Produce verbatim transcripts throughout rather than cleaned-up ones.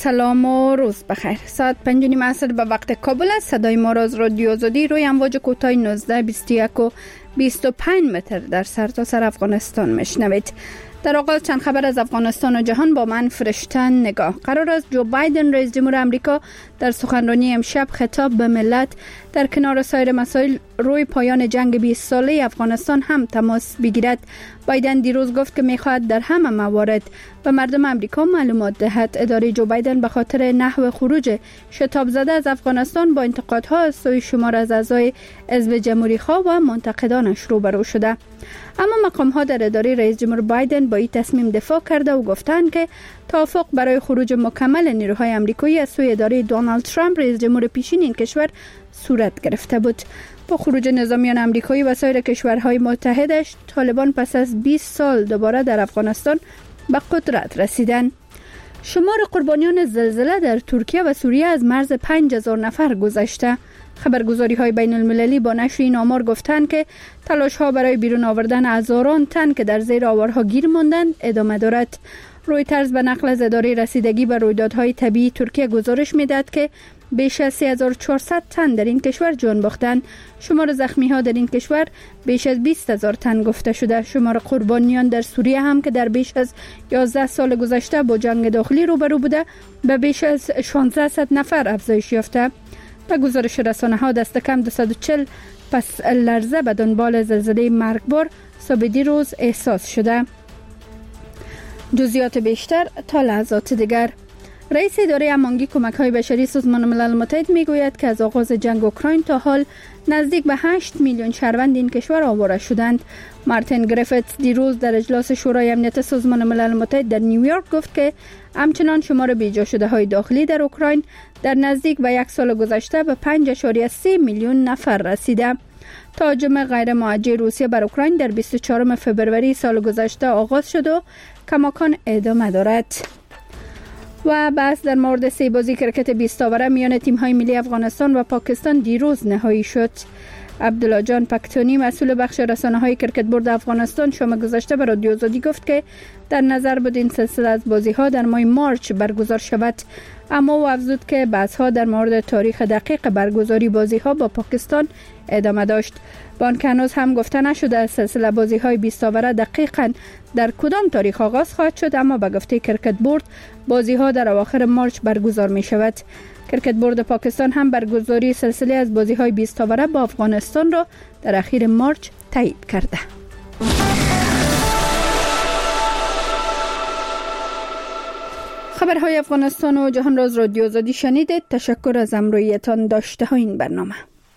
سلام و روز بخیر. ساعت پنج و نیم عصر به وقت کابل است. صدای ما را از رادیو آزادی روی امواج کوتاه نوزده بیست و یک و بیست و پنج متر در سرتاسر سر افغانستان میشنوید. در آغاز چند خبر از افغانستان و جهان با من فرشته نگاه. قرار است جو بایدن رئیس جمهور آمریکا در سخنرانی امشب خطاب به ملت در کنار سایر مسائل روی پایان جنگ بیست ساله افغانستان هم تماس بگیرد. بایدن دیروز گفت که می‌خواهد در همه موارد به مردم آمریکا معلومات دهد. اداره جو بایدن به خاطر نحو خروج شتاب زده از افغانستان با انتقادها از سوی شمار از اعضای حزب جمهوری‌خواه و منتقدانش روبرو شده. اما مقام‌ها در اداره رئیس جمهور بایدن با این تصمیم دفاع کرده و گفتند که توافق برای خروج مکمل نیروهای آمریکایی از سوی اداره دونالد ترامپ رئیس جمهور پیشین این کشور صورت گرفته بود. با خروج نظامیان آمریکایی و سایر کشورهای متحدش، طالبان پس از بیست سال دوباره در افغانستان به قدرت رسیدند. شمار قربانیان زلزله در ترکیه و سوریه از مرز پنج هزار نفر گذشته. خبرگزاری‌های بین المللی با نشر این آمار گفتند که تلاش‌ها برای بیرون آوردن هزاران تن که در زیر آوارها گیر ماندند ادامه دارد. رویترز به نقل از اداره رسیدگی به رویدادهای طبیعی ترکیه گزارش می‌دهد که بیش از سه هزار و چهارصد تن در این کشور جان باختند. شمار زخمی‌ها در این کشور بیش از بیست هزار تن گفته شده. شمار قربانیان در سوریه هم که در بیش از یازده سال گذشته با جنگ داخلی روبرو بوده به بیش از شانزده نفر افزایش یافته. به گزارش رسانه‌ها دست کم دویست و چهل پس لرزه به دنبال زلزله مرگبار صبح دیروز احساس شده. جزئیات بیشتر تا لحظات دیگر. رئیس اداره هماهنگی کمک‌های بشری سازمان ملل متحد میگوید که از آغاز جنگ اوکراین تا حال نزدیک به هشت میلیون شهروند این کشور آواره شدند. مارتین گریفیتس دیروز در اجلاس شورای امنیت سازمان ملل متحد در نیویورک گفت که همچنان شمار بیجا شده های داخلی در اوکراین در نزدیک به یک سال گذشته به پنج اشاریه سه میلیون نفر رسیده. تهاجم غیر موجه روسیه بر اوکراین در بیست و چهارم فوریه سال گذشته آغاز شد و کماکان ادامه دارد. و بحث در مورد سه بازی کرکت بیست اوره میان تیم‌های ملی افغانستان و پاکستان دیروز نهایی شد. عبدالله جان پکتونی مسئول بخش رسانه‌های کرکت بورد افغانستان شام گذشته به رادیو آزادی گفت که در نظر بود این سلسله از بازی‌ها در ماه مارچ برگزار شود، اما او افزود که بحث‌ها در مورد تاریخ دقیق برگزاری بازی‌ها با پاکستان ادامه داشت. با آنکه هنوز هم گفته نشده سلسله بازی‌های بیست اوره دقیقاً در کدام تاریخ آغاز خواهد شد، اما به گفته کرکت بورد بازی‌ها در اواخر مارچ برگزار می‌شود. کرکت بورد پاکستان هم برگزاری سلسله از بازی‌های بیست اوره با افغانستان را در اخیر مارچ تایید کرده. خبرهای افغانستان و جهان را از رادیو آزادی شنیدید. تشکر از همراهیتان داشته ها این برنامه.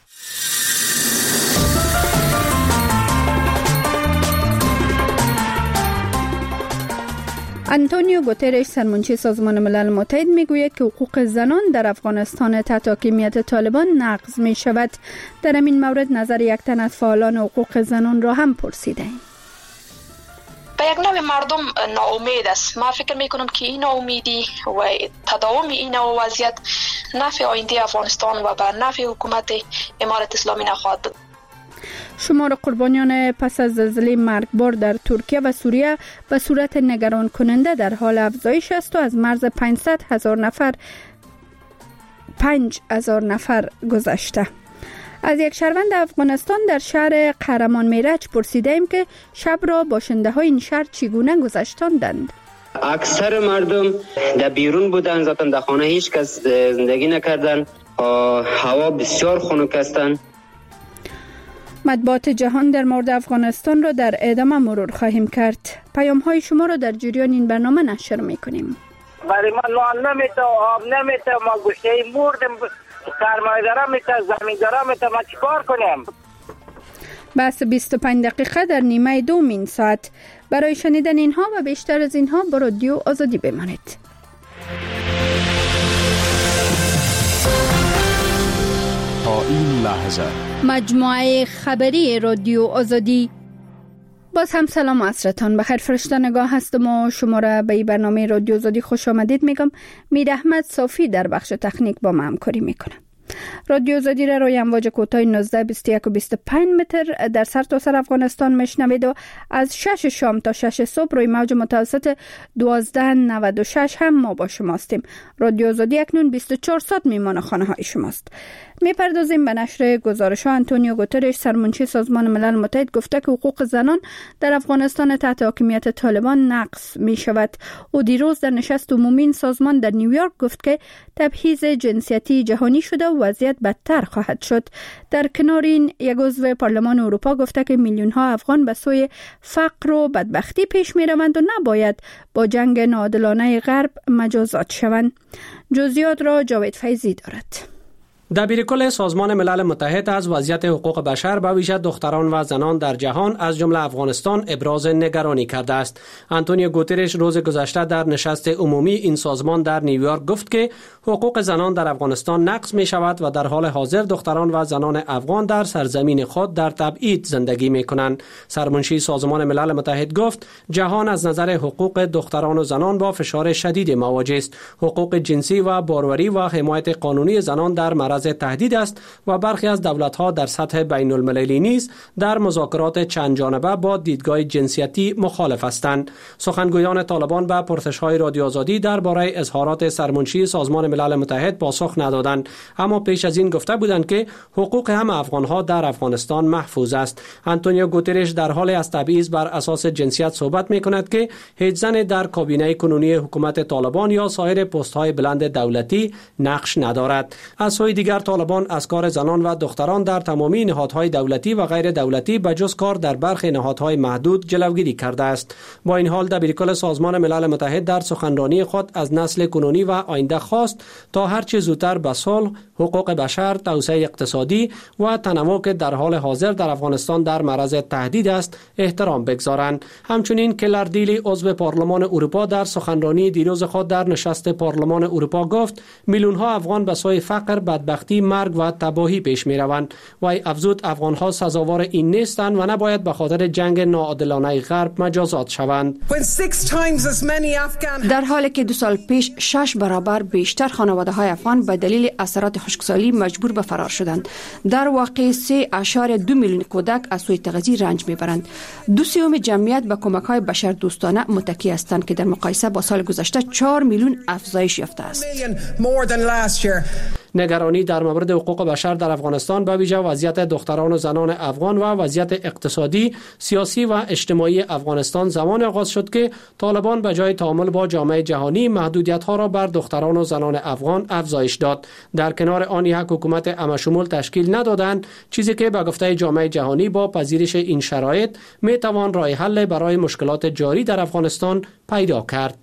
آنتونیو گوترش سرمنشی سازمان ملل متحد میگوید که حقوق زنان در افغانستان تحت حاکمیت طالبان نقض می شود. در این مورد نظر یک تن از فعالان حقوق زنان را هم پرسیدیم. به یک نوع مردم ناامید است. ما فکر میکنم که این ناامیدی و تداوم این وضعیت نفع آینده افغانستان و به نفع حکومت امارت اسلامی نخواهد بود. شمار قربانیان پس از زلزله مرگبار در ترکیه و سوریه به صورت نگران کننده در حال افزایش است و از مرز پانصد هزار نفر پنج هزار نفر گذشته. از یک شهروند افغانستان در شهر قهرمان میرج پرسیدیم که شب را باشنده های این شهر چگونه گذشتاندند. اکثر مردم در بیرون بودند، ذاتاً در خانه هیچ کس زندگی نکردند. هوا بسیار خنک هستند. مطبوعات جهان در مورد افغانستان را در ادامه مرور خواهیم کرد. پیام های شما را در جریان این برنامه نشر میکنیم. برای ما نان نمیته، آب نمیته، ما گوشه مردم، سرمایه دارم میته، زمین دارم میته، ما چیکار کنیم؟ بس بیست و پنج دقیقه در نیمه دومین ساعت. برای شنیدن اینها و بیشتر از اینها با رادیو آزادی بمانید. تا این لحظه مجموعه خبری رادیو آزادی. باز هم سلام و عصرتان بخیر. فرشته نگاه هستم و شما را به این برنامه رادیو آزادی خوش آمدید میگم. میر احمد صافی در بخش تکنیک با ما همکاری میکنه. رادیو آزادی را روی امواج کوتاه نوزده بیست و یک و بیست و پنج متر در سرتاسر افغانستان میشنوید و از شش شام تا شش صبح روی موج متوسط دوازده نود و شش هم ما با شماستیم. رادیو آزادی اکنون بیست و چهار ساعت میمان خانه های شماست. میپردازیم به نشر گزارش ها. آنتونیو گوترش سرمنشی سازمان ملل متحد گفته که حقوق زنان در افغانستان تحت حاکمیت طالبان نقض می شود. او دیروز در نشست عمومی این سازمان در نیویورک گفت که تبعیض جنسیتی جهانی شده و وضعیت بدتر خواهد شد. در کنار این یک عضو پارلمان اروپا گفته که میلیون ها افغان به سوی فقر و بدبختی پیش می روند و نباید با جنگ ناعادلانه غرب مجازات شوند. جزئیات را جاوید فیضی دارد. دبیرکل سازمان ملل متحد از وضعیت حقوق بشر به ویژه دختران و زنان در جهان از جمله افغانستان ابراز نگرانی کرده است. آنتونیو گوترش روز گذشته در نشست عمومی این سازمان در نیویورک گفت که حقوق زنان در افغانستان نقض می شود و در حال حاضر دختران و زنان افغان در سرزمین خود در تبعید زندگی می کنند. سرمنشی سازمان ملل متحد گفت جهان از نظر حقوق دختران و زنان با فشار شدید مواجه است. حقوق جنسی و باروری و حمایت قانونی زنان در معرض تهدید است و برخی از دولت‌ها در سطح بین المللی نیز در مذاکرات چند جانبه با دیدگاه جنسیتی مخالف هستند. سخنگویان طالبان به پرسش‌های رادیو آزادی درباره اظهارات سرمنشی سازمان ملل متحد پاسخ ندادند، اما پیش از این گفته بودند که حقوق همه افغان‌ها در افغانستان محفوظ است. آنتونیو گوترش در حال از تبعیض بر اساس جنسیت صحبت می‌کند که هیچ زن در کابینه کنونی حکومت طالبان یا سایر پست‌های بلند دولتی نقش ندارد. از سوی دیگر طالبان از کار زنان و دختران در تمامی نهادهای دولتی و غیر دولتی به جز کار در برخی نهادهای محدود جلوگیری کرده است. با این حال دبیرکل سازمان ملل متحد در سخنرانی خود از نسل کنونی و آینده خواست تا هر چه زودتر به صلح، حقوق بشر، توسعه اقتصادی و تنوع که در حال حاضر در افغانستان در معرض تهدید است احترام بگذارند. همچنین کلاردیلی عضو پارلمان اروپا در سخنرانی دیروز خود در نشست پارلمان اروپا گفت میلیون ها افغان به سوی فقر، بدبختی، مرگ و تباهی پیش می روند. وی افزود افغان ها سزاوار این نیستند و نباید به خاطر جنگ ناعادلانه غرب مجازات شوند. در حالی که دو سال پیش شش برابر بیشتر خانواده های افغان به دلیل اثرات خشکسالی مجبور به فرار شدند. در واقع سه اشاره دو میلیون کودک از سوی تغذیه رنج میبرند. دو سوم جمعیت به کمک های بشر دوستانه متکی هستند که در مقایسه با سال گذشته چهار میلیون افزایش یافته است. نگرانی در مورد حقوق بشر در افغانستان به ویژه وضعیت دختران و زنان افغان و وضعیت اقتصادی، سیاسی و اجتماعی افغانستان زمان آغاز شد که طالبان به جای تعامل با جامعه جهانی محدودیت‌ها را بر دختران و زنان افغان افزایش داد. در کنار آن یک حکومت عام‌شمول تشکیل ندادند، چیزی که به گفته جامعه جهانی با پذیرش این شرایط می‌توان راه حل برای مشکلات جاری در افغانستان پیدا کرد.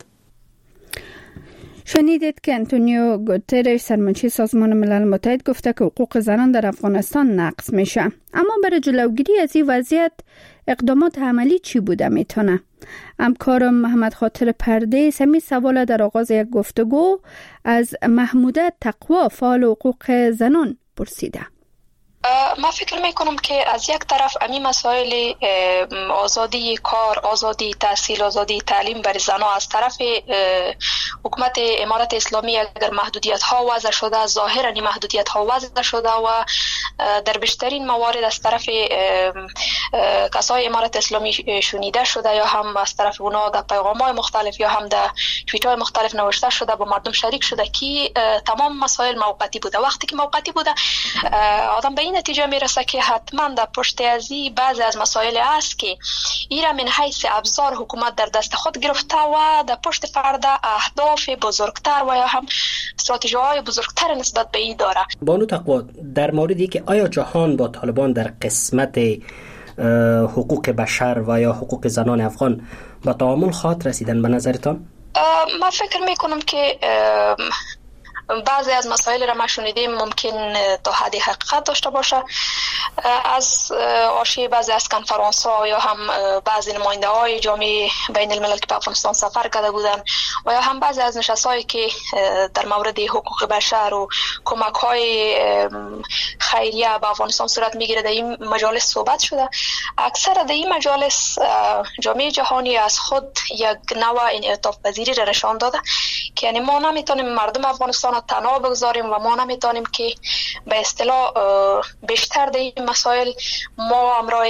شنیدید که آنتونیو گوترش سرمنشی سازمان ملل متحد گفته که حقوق زنان در افغانستان نقض میشه. اما برای جلوگیری از این وضعیت اقدامات عملی چی بوده میتونه؟ همکارم محمد خاطر پرده سمی سوال در آغاز یک گفتگو از محموده تقوا فعال حقوق زنان پرسیده. ما فکر میکنم که از یک طرف امی مسائل آزادی کار، آزادی تحصیل، آزادی تعلیم برای زنها از طرف حکومت امارت اسلامی اگر محدودیت ها وضع شده، ظاهرا این محدودیت ها وضع شده و در بیشترین موارد از طرف کسای امارت اسلامی شنیده شده یا هم از طرف اونا در پیغام های مختلف یا هم در توییت های مختلف نوشته شده با مردم شریک شده که تمام مسائل موقتی بوده. وقتی که موقتی بوده آدم به این نتیجه میرسه که حتما در پشت ازی بعضی از مسائل است که ایرا من حیث ابزار حکومت در دست خود گرفته و در پشت پرده اهداف بزرگتر و یا هم استراتژی‌های بزرگتر نسبت به این داره. بانو تقوا، در موردی که آیا جهان با طالبان در قسمت حقوق بشر و یا حقوق زنان افغان با تعامل خواهد رسیدن به نظرتان؟ من فکر میکنم که بعضی از مسائل را ما شنیدیم ممکن تا حدی حقیقت داشته باشه. از آرشیو بعضی از کنفرانس ها یا هم بعضی نماینده های جامعه بین الملل که به افغانستان سفر کرده بودن و یا هم بعضی از نشست هایی که در مورد حقوق بشر و کمک های خیریه به افغانستان صورت میگیره در این مجالس صحبت شده. اکثر در این مجالس جامعه جهانی از خود یک نوع انعطاف پذیری را نشان داده که یعنی ما نمیتونیم مردم افغانستان رو تنها بگذاریم و ما نمیتونیم که به اصطلاح بیشتر در این مسائل ما همراه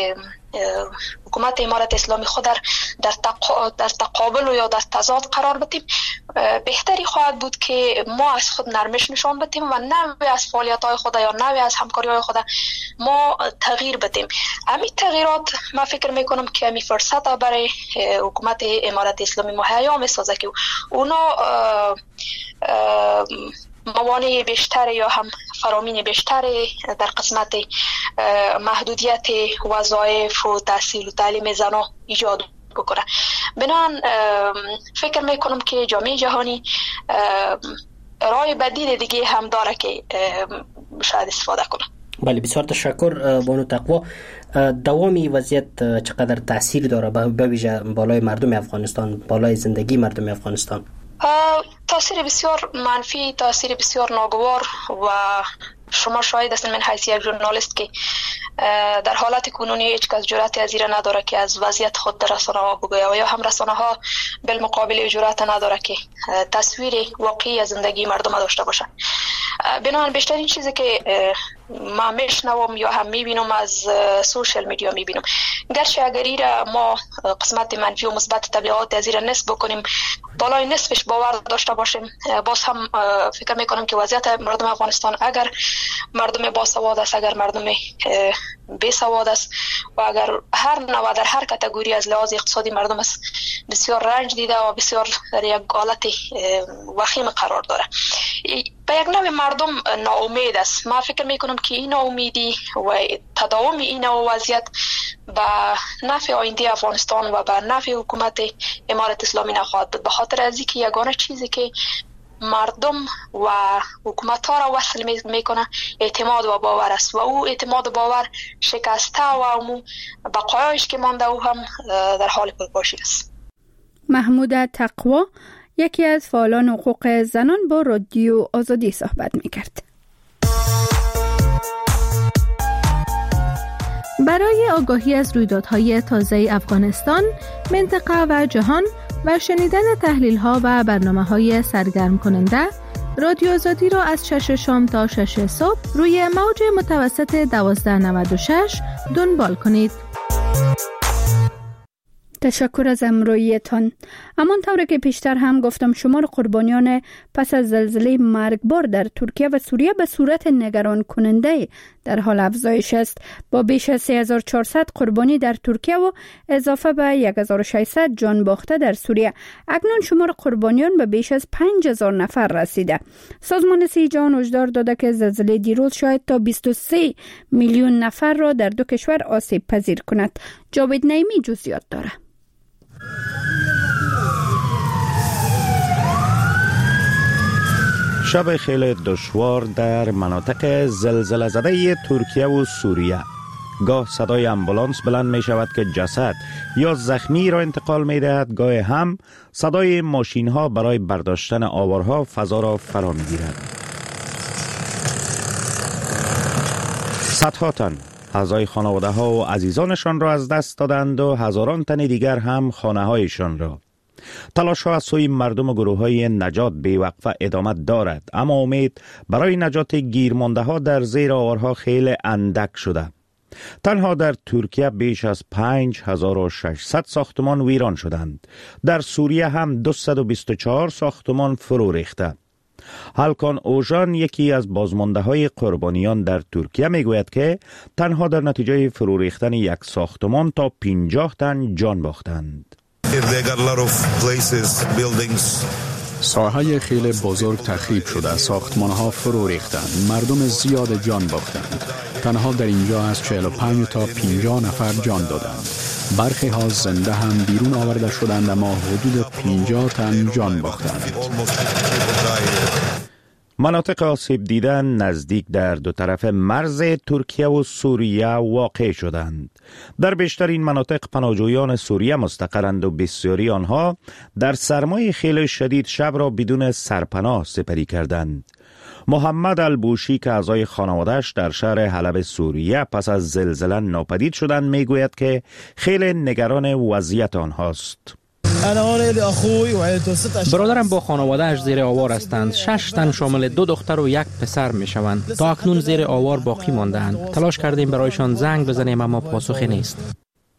حکومت امارت اسلامی خود در در, تق... در تقابل و یا در تضاد قرار بدیم. بهتری خواهد بود که ما از خود نرمش نشان بدیم و نوی از فعالیت های خود یا نوی از همکاری های خود ما تغییر بدیم. همین تغییرات من فکر میکنم که همین فرصت برای حکومت امارت اسلامی مهیا میسازه که اونا اه اه موانع بیشتر یا هم فرامین بیشتر در قسمت محدودیت وظایف و تحصیل و تعلیم زنان ایجاد بکنه. بنابراین فکر میکنم که جامعه جهانی راه بدیل دیگه هم داره که شاید استفاده کنه. بله، بسیار تشکر بانو تقوا. دوامی وضعیت چقدر تاثیر داره به ویژه بالای مردم افغانستان، بالای زندگی مردم افغانستان؟ تاثیر بسیار منفی، تاثیر بسیار ناگوار و شما شاهد هستین من حیث یک ژورنالیست که در حالت کنونی هیچ کس جرأت از این نداره که از وضعیت خود در رسانه‌ها بگوید و یا هم رسانه‌ها بالمقابل جرأت نداره که تصویر واقعی از زندگی مردم داشته باشه. بنابراین بیشترین چیزی که ما میشنوم یا هم میبینم از سوشال میدیا میبینم، گرچه اگر ایره ما قسمت منفی و مثبت تبلیغات از ایره نصف بکنیم، بالای نصفش باور داشته باشیم، باز هم فکر میکنم که وضعیت مردم افغانستان اگر مردم باسواد است، اگر مردم بی سواد است و اگر هر نوع در هر کاتگوری از لحاظ اقتصادی مردم است بسیار رنج دیده و بسیار در یک حالت وخیم قرار داره. به یک نوع مردم ناامید است. من فکر میکنم که این ناامیدی و تداوم این وضعیت به نفع آینده افغانستان و به نفع حکومت امارت اسلامی نخواهد بود، به خاطر از اینکه یگانه چیزی که مردم و حکومت ها را وصل میکنه اعتماد و باور است و او اعتماد و باور شکسته و امو بقایش که مانده او هم در حال پرپاشی است. محمود تقوا یکی از فعالان حقوق زنان با رادیو آزادی صحبت میکرد. برای آگاهی از رویدادهای تازه افغانستان، منطقه و جهان و شنیدن تحلیل‌ها و برنامه‌های سرگرم کننده، رادیو آزادی را از شش شام تا شش صبح روی موج متوسط دوازده نود و شش دنبال کنید. تشکر از همراهیتان. همانطور که پیشتر هم گفتم، شمار قربانیان پس از زلزله مرگبار در ترکیه و سوریه به صورت نگران کننده در حال افزایش است، با بیش از سه هزار و چهارصد قربانی در ترکیه و اضافه به هزار و ششصد جان باخته در سوریه. اکنون شمار قربانیان به بیش از پنج هزار نفر رسیده. سازمان صحت جهان هشدار داده که زلزله دیروز شاید تا بیست و سه میلیون نفر را در دو کشور آسیب پذیر کند. جاوید نعیمی جزئیات داره. شب خیلی دشوار در مناطق زلزله زده ترکیه و سوریه. گاه صدای امبولانس بلند می شود که جسد یا زخمی را انتقال می دهد، گاه هم صدای ماشین ها برای برداشتن آوارها فضا را فرا می گیرد. صدها تن اعضای خانواده ها و عزیزانشان را از دست دادند و هزاران تن دیگر هم خانه هایشان را. تلاش ها از سوی مردم و گروه های نجات بی‌وقفه ادامه دارد، اما امید برای نجات گیرمانده ها در زیر آوارها خیلی اندک شده. تنها در ترکیه بیش از پنج هزار و ششصد ساختمان ویران شدند. در سوریه هم دویست و بیست و چهار ساختمان فرو ریخته. هالکان اوژان، یکی از بازمانده های قربانیان در ترکیه، می گوید که تنها در نتیجه فرو ریختن یک ساختمان تا پنجاه تن جان باختند. ساحه خیلی بزرگ تخریب شده، ساختمان ها فرو ریختند، مردم زیاد جان باختند. تنها در اینجا از چهل و پنج تا پنجاه نفر جان دادند. برخی ها زنده هم بیرون آورده شدند، اما حدود پنجاه تن جان باختند. مناطق آسیب دیده نزدیک در دو طرف مرز ترکیه و سوریه واقع شدند. در بیشتر این مناطق پناهجویان سوریه مستقرند و بسیاری آنها در سرمای خیلی شدید شب را بدون سرپناه سپری کردند. محمد البوشی که اعضای خانواده‌اش در شهر حلب سوریه پس از زلزله ناپدید شدند، میگوید که خیلی نگران وضعیت آنهاست. برادرم با خانواده‌اش زیر آوار هستند. شش تن شامل دو دختر و یک پسر می شوند. تا اکنون زیر آوار باقی مانده‌اند. تلاش کردیم برایشان زنگ بزنیم اما پاسخی نیست.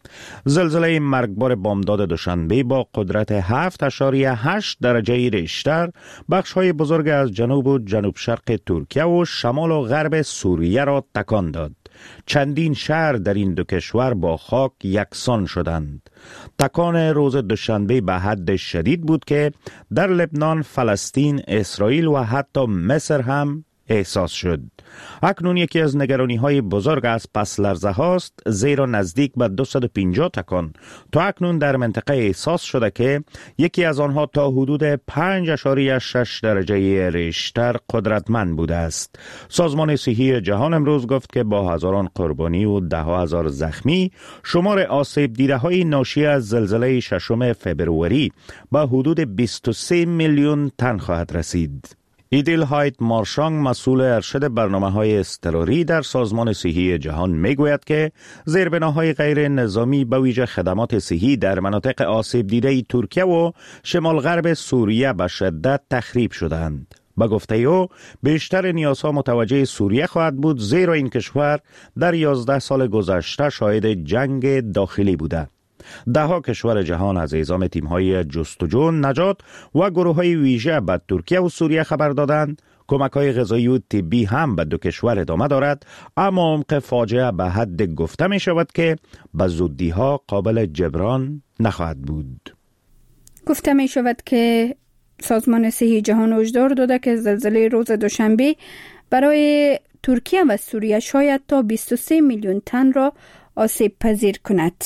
زلزله مرگبار بامداد دوشنبه با قدرت هفت اشاریه هشت درجه ریشتر بخش‌های بزرگ از جنوب و جنوب شرق ترکیه و شمال و غرب سوریه را تکان داد. چندین شهر در این دو کشور با خاک یکسان شدند. تکان روز دوشنبه به حد شدید بود که در لبنان، فلسطین، اسرائیل و حتی مصر هم احساس شد. اکنون یکی از نگرانی های بزرگ از پس لرزه هاست، زیرا نزدیک به دویست و پنجاه تکان تا اکنون در منطقه احساس شده که یکی از آنها تا حدود پنج اشاریه شش درجه ریشتر قدرتمند بوده است. سازمان صحی جهان امروز گفت که با هزاران قربانی و ده هزار زخمی، شمار آسیب دیده های ناشی از زلزله ششم فبروری به حدود بیست و سه میلیون تن خواهد رسید. ایدیل هایت مارشانگ، مسئول ارشد برنامه‌های اضطراری در سازمان صحی جهان، میگوید که زیربناهای غیر نظامی به ویژه خدمات صحی در مناطق آسیب دیده ترکیه و شمال غرب سوریه به شدت تخریب شدند. با گفته او بیشتر نیازها متوجه سوریه خواهد بود، زیرا این کشور در یازده سال گذشته شاهد جنگ داخلی بوده. ده ها کشور جهان از اعزام تیم‌های جستجو، نجات و گروه‌های ویژه به ترکیه و سوریه خبر دادند. کمک‌های غذایی و طبی هم به دو کشور ادامه دارد، اما عمق فاجعه به حد گفته می شود که به زودی‌ها قابل جبران نخواهد بود. گفته می شود که سازمان صحی جهان هشدار داده که زلزله روز دوشنبه برای ترکیه و سوریه شاید تا بیست و سه میلیون تن را آسیب پذیر کند.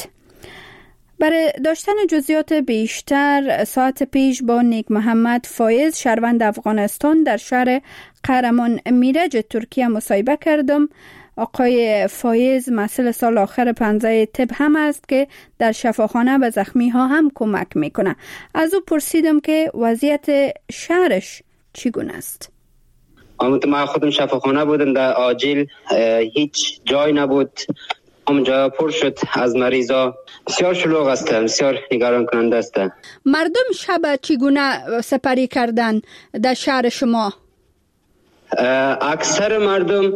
برای داشتن جزئیات بیشتر ساعت پیش با نیک محمد فایز، شهروند افغانستان، در شهر قهرمان میرج ترکیه مصاحبه کردم. آقای فایز مسئول سال آخر پنجه طب هم است که در شفاخانه به زخمی ها هم کمک میکنه. از او پرسیدم که وضعیت شهرش چگونه است. من خودم شفاخانه بودم، در عاجل هیچ جای نبود، اونجا پر شد از مریضا. بسیار شلوغ است، بسیار نگران کننده است. مردم شب چگونه سپری کردن در شهر شما؟ اکثر مردم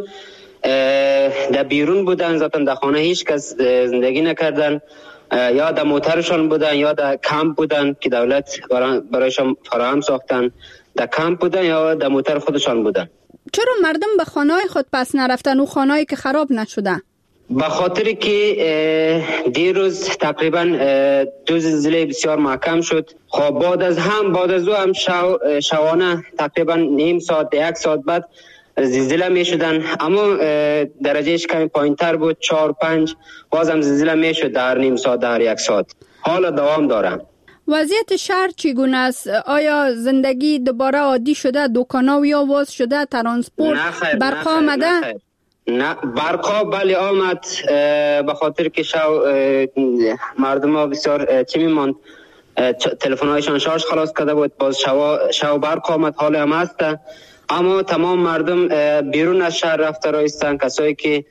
در بیرون بودن، ذاتاً در خانه هیچ کس زندگی نکردن، یا در موترشان بودن یا در کمپ بودن که دولت برایشان فراهم ساختن. در کمپ بودن یا در موتر خودشان بودن. چرا مردم به خانه‌های خود پس نرفتن و خانه‌ای که خراب نشده؟ به خاطر که دیروز تقریبا دو زلزله بسیار محکم شد. خب بعد از هم بعد از او هم شو شوانه تقریبا نیم ساعت یک ساعت بعد زلزله می شدن، اما درجهش کمی پایین تر بود، چهار پنج بازم زلزله می شد در نیم ساعت در یک ساعت. حالا دوام دارم. وضعیت شهر چگونه است؟ آیا زندگی دوباره عادی شده؟ دکانا یا باز شده؟ ترانسپورت برق آمده؟ نه، برقا بله آمد، به خاطر که شو مردم ها بسیار چی میماند، تلفن هایشان شارژ خلاص کرده بود، باز شو, شو برق آمد، حال هم هست. اما تمام مردم بیرون از شهر رفته رایستن. کسایی که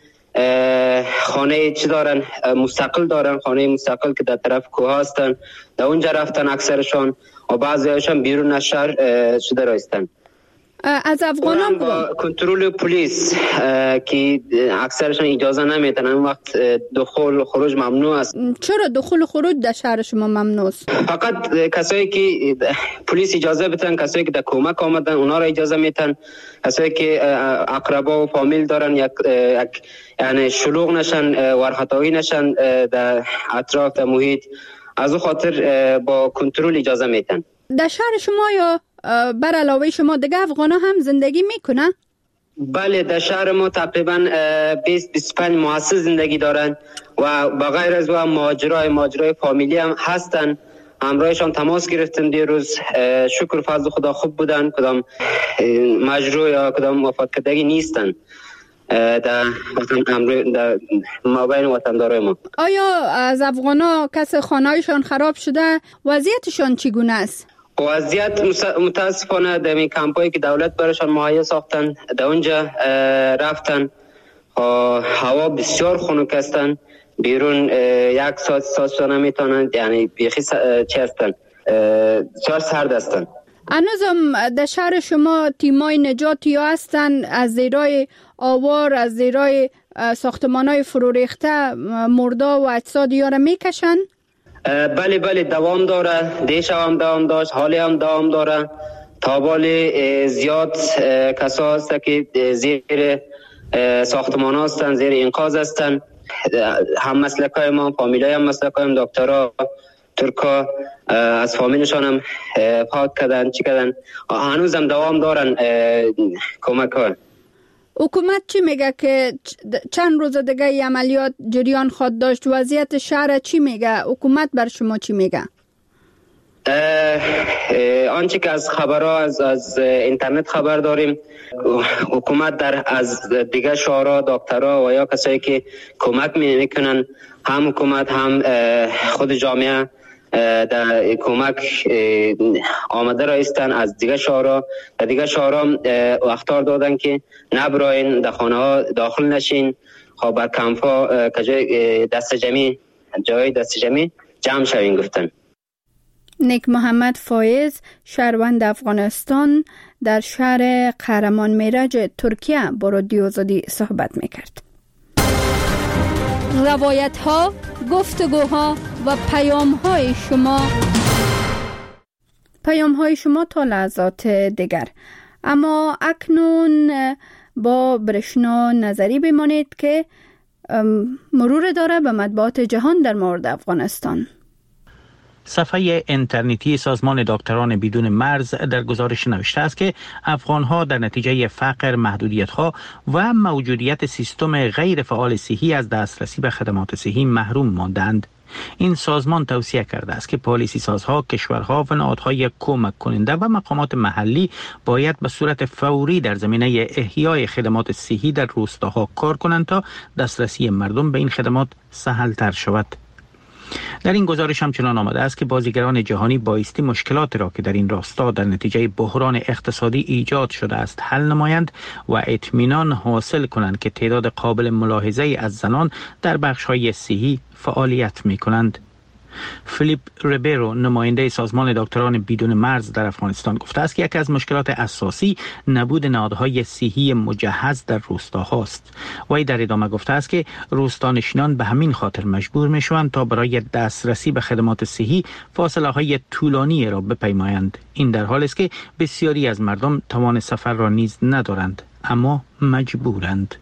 خانه چی دارن، مستقل دارن، خانه مستقل که در طرف کوه هستن، در اونجا رفتن اکثرشان، و بعضی هاشون بیرون از شهر شده رایستن. از افغانان با کنترل پلیس که اکثرشان اجازه نمیدن، اون وقت دخول و خروج ممنوع است. چرا دخول و خروج در شهر شما ممنوع است؟ فقط کسایی که پلیس اجازه بدن، کسایی که در کمک آمدن اونا را اجازه میدن، کسایی که اقربا و فامیل دارن یک یعنی شلوغ نشن، ورخطایی نشن در اطراف در محیط، از اون خاطر با کنترل اجازه میدن. در شهر شما یا بر علاوه شما دیگه افغانا هم زندگی میکنن؟ بله، در شهر ما تقریبا بیست بیست و پنج مؤسس زندگی دارن و بغیر از او ماجرای ماجرای فامیلی هم هستن. همراهشان تماس گرفتم دیروز، شکر فضل خدا خوب بودن، کدام مجروح یا کدام وفات کردگی نیستن در وطن، در مابین وطندارای ما. آیا از افغانا کس خانه‌ایشان خراب شده؟ وضعیتشان چگونه است؟ وضعیت متاسفانه در این کمپایی که دولت برایشان مهیا ساختن در اونجا رفتن، هوا بسیار خنک هستن، بیرون یک ساعت ساعت نمیتونن، یعنی بیخی چی هستن، بسیار سرد هستند. هنوزم در شهر شما تیمای نجاتی هستند از زیرای آوار، از زیرای ساختمان‌های فرو ریخته مردا و اجساد یارا میکشن؟ بله بله دوام داره، دیش هم دوام داشت، حالی هم دوام داره. تابال زیاد کسا هست که زیر ساختمان هستند، زیر انقاذ هستند. هم مسلکای ما، فامیلای هم مسلکای هم، دکترها ترکا از فامیلشان هم پاک کردن، چی کردن، هنوز هم دوام دارن کمک ها. حکومت چی میگه که چند روز دیگه ای عملیات جریان خواهد داشت؟ وضعیت شهر چی میگه؟ حکومت بر شما چی میگه؟ آنچه که از خبرها از از اینترنت خبر داریم، حکومت در از دیگه شهرها دکترها و یا کسایی که کمک میکنن، هم حکومت هم خود جامعه در کمک آمده رایستن از دیگه شهرها. در دیگه شهرها اخطار دادن که نبراین، در خانه ها داخل نشین، خب بر کمپ ها که دست جمعی جای دست جمعی جمع شوین گفتن. نیک محمد فایز، شهروند افغانستان، در شهر قهرمان میرج ترکیه با رادیو آزادی صحبت میکرد. روایت ها، گفتگوها و پیام های شما پیام های شما تا لحظات دیگر. اما اکنون با برشنا نظری بمانید که مرور داره به مطبوعات جهان در مورد افغانستان. صفحه اینترنتی سازمان دکتران بدون مرز در گزارش نوشته است که افغان‌ها در نتیجه فقر، محدودیت‌ها و موجودیت سیستم غیر فعال صحی از دسترسی به خدمات صحی محروم ماندند. این سازمان توصیه کرده است که پالیسی سازها، کشورها و نهادهای کمک کننده و مقامات محلی باید به صورت فوری در زمینه احیای خدمات صحی در روستاها کار کنند تا دسترسی مردم به این خدمات سهل‌تر شود. در این گزارش همچنان آمده است که بازیگران جهانی بایستی مشکلات را که در این راستا در نتیجه بحران اقتصادی ایجاد شده است حل نمایند و اطمینان حاصل کنند که تعداد قابل ملاحظه از زنان در بخش‌های صحی فعالیت می‌کنند. فیلیپ ریبرو، نماینده سازمان دکتران بدون مرز در افغانستان، گفته است که یکی از مشکلات اساسی نبود نهادهای صحی مجهز در روستاهاست. وی در ادامه گفته است که روستانشینان به همین خاطر مجبور میشوند تا برای دسترسی به خدمات صحی فاصله‌های طولانی را بپیمایند. این در حالی است که بسیاری از مردم توان سفر را نیز ندارند اما مجبورند.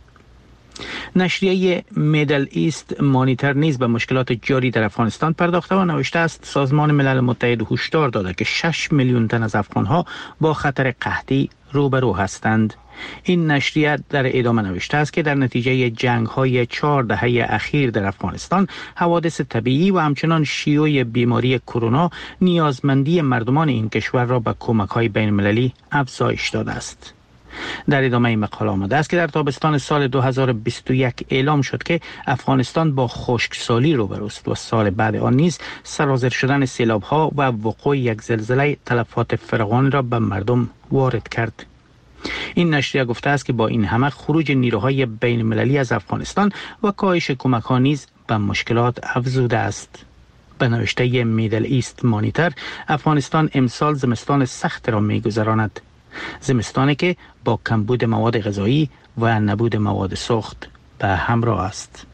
نشریه میدل ایست مانیتر نیز به مشکلات جاری در افغانستان پرداخته و نوشته است سازمان ملل متحد هشدار داده که شش میلیون تن از افغانها با خطر قحطی روبرو هستند. این نشریه در ادامه نوشته است که در نتیجه جنگ‌های چهار دهه اخیر در افغانستان، حوادث طبیعی و همچنان شیوع بیماری کرونا نیازمندی مردمان این کشور را به کمک‌های بین‌المللی افزایش داده است. در ادامه این مقاله آمده است که در تابستان سال دو هزار و بیست و یک اعلام شد که افغانستان با خشکسالی روبروست و سال بعد آن نیز سرازیر شدن سیلاب‌ها و وقوع یک زلزله تلفات فراوان را به مردم وارد کرد. این نشریه گفته است که با این همه خروج نیروهای بین المللی از افغانستان و کاهش کمک‌ها نیز به مشکلات افزوده است. به نوشته میدل ایست مانیتر، افغانستان امسال زمستان سخت را می‌گذراند. زمستانی که با کمبود مواد غذایی و نبود مواد سوخت به همراه است.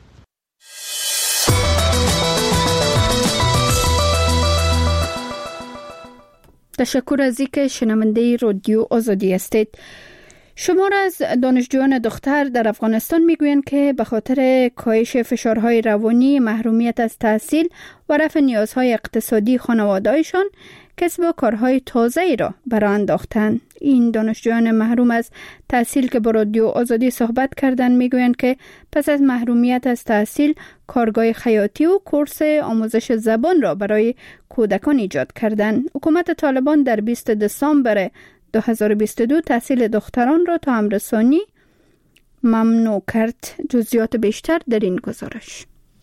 تشکر از اینکه شنونده رادیو آزادی هستید. شمار از دانشجویان دختر در افغانستان میگویند که به خاطر کاهش فشارهای روانی، محرومیت از تحصیل و رفع نیازهای اقتصادی خانواده‌هایشان کسب و کارهای تازه‌ای را برآ انداختند. این دانشجویان محروم از تحصیل که با رادیو آزادی صحبت کردند میگویند که پس از محرومیت از تحصیل کارگاه خیاطی و کورس آموزش زبان را برای کودکان ایجاد کردند. حکومت طالبان در بیست دسامبر دو هزار و بیست و دو تحصیل دختران را تا همرسانی ممنوع کرد. جزئیات بیشتر در این گزارش.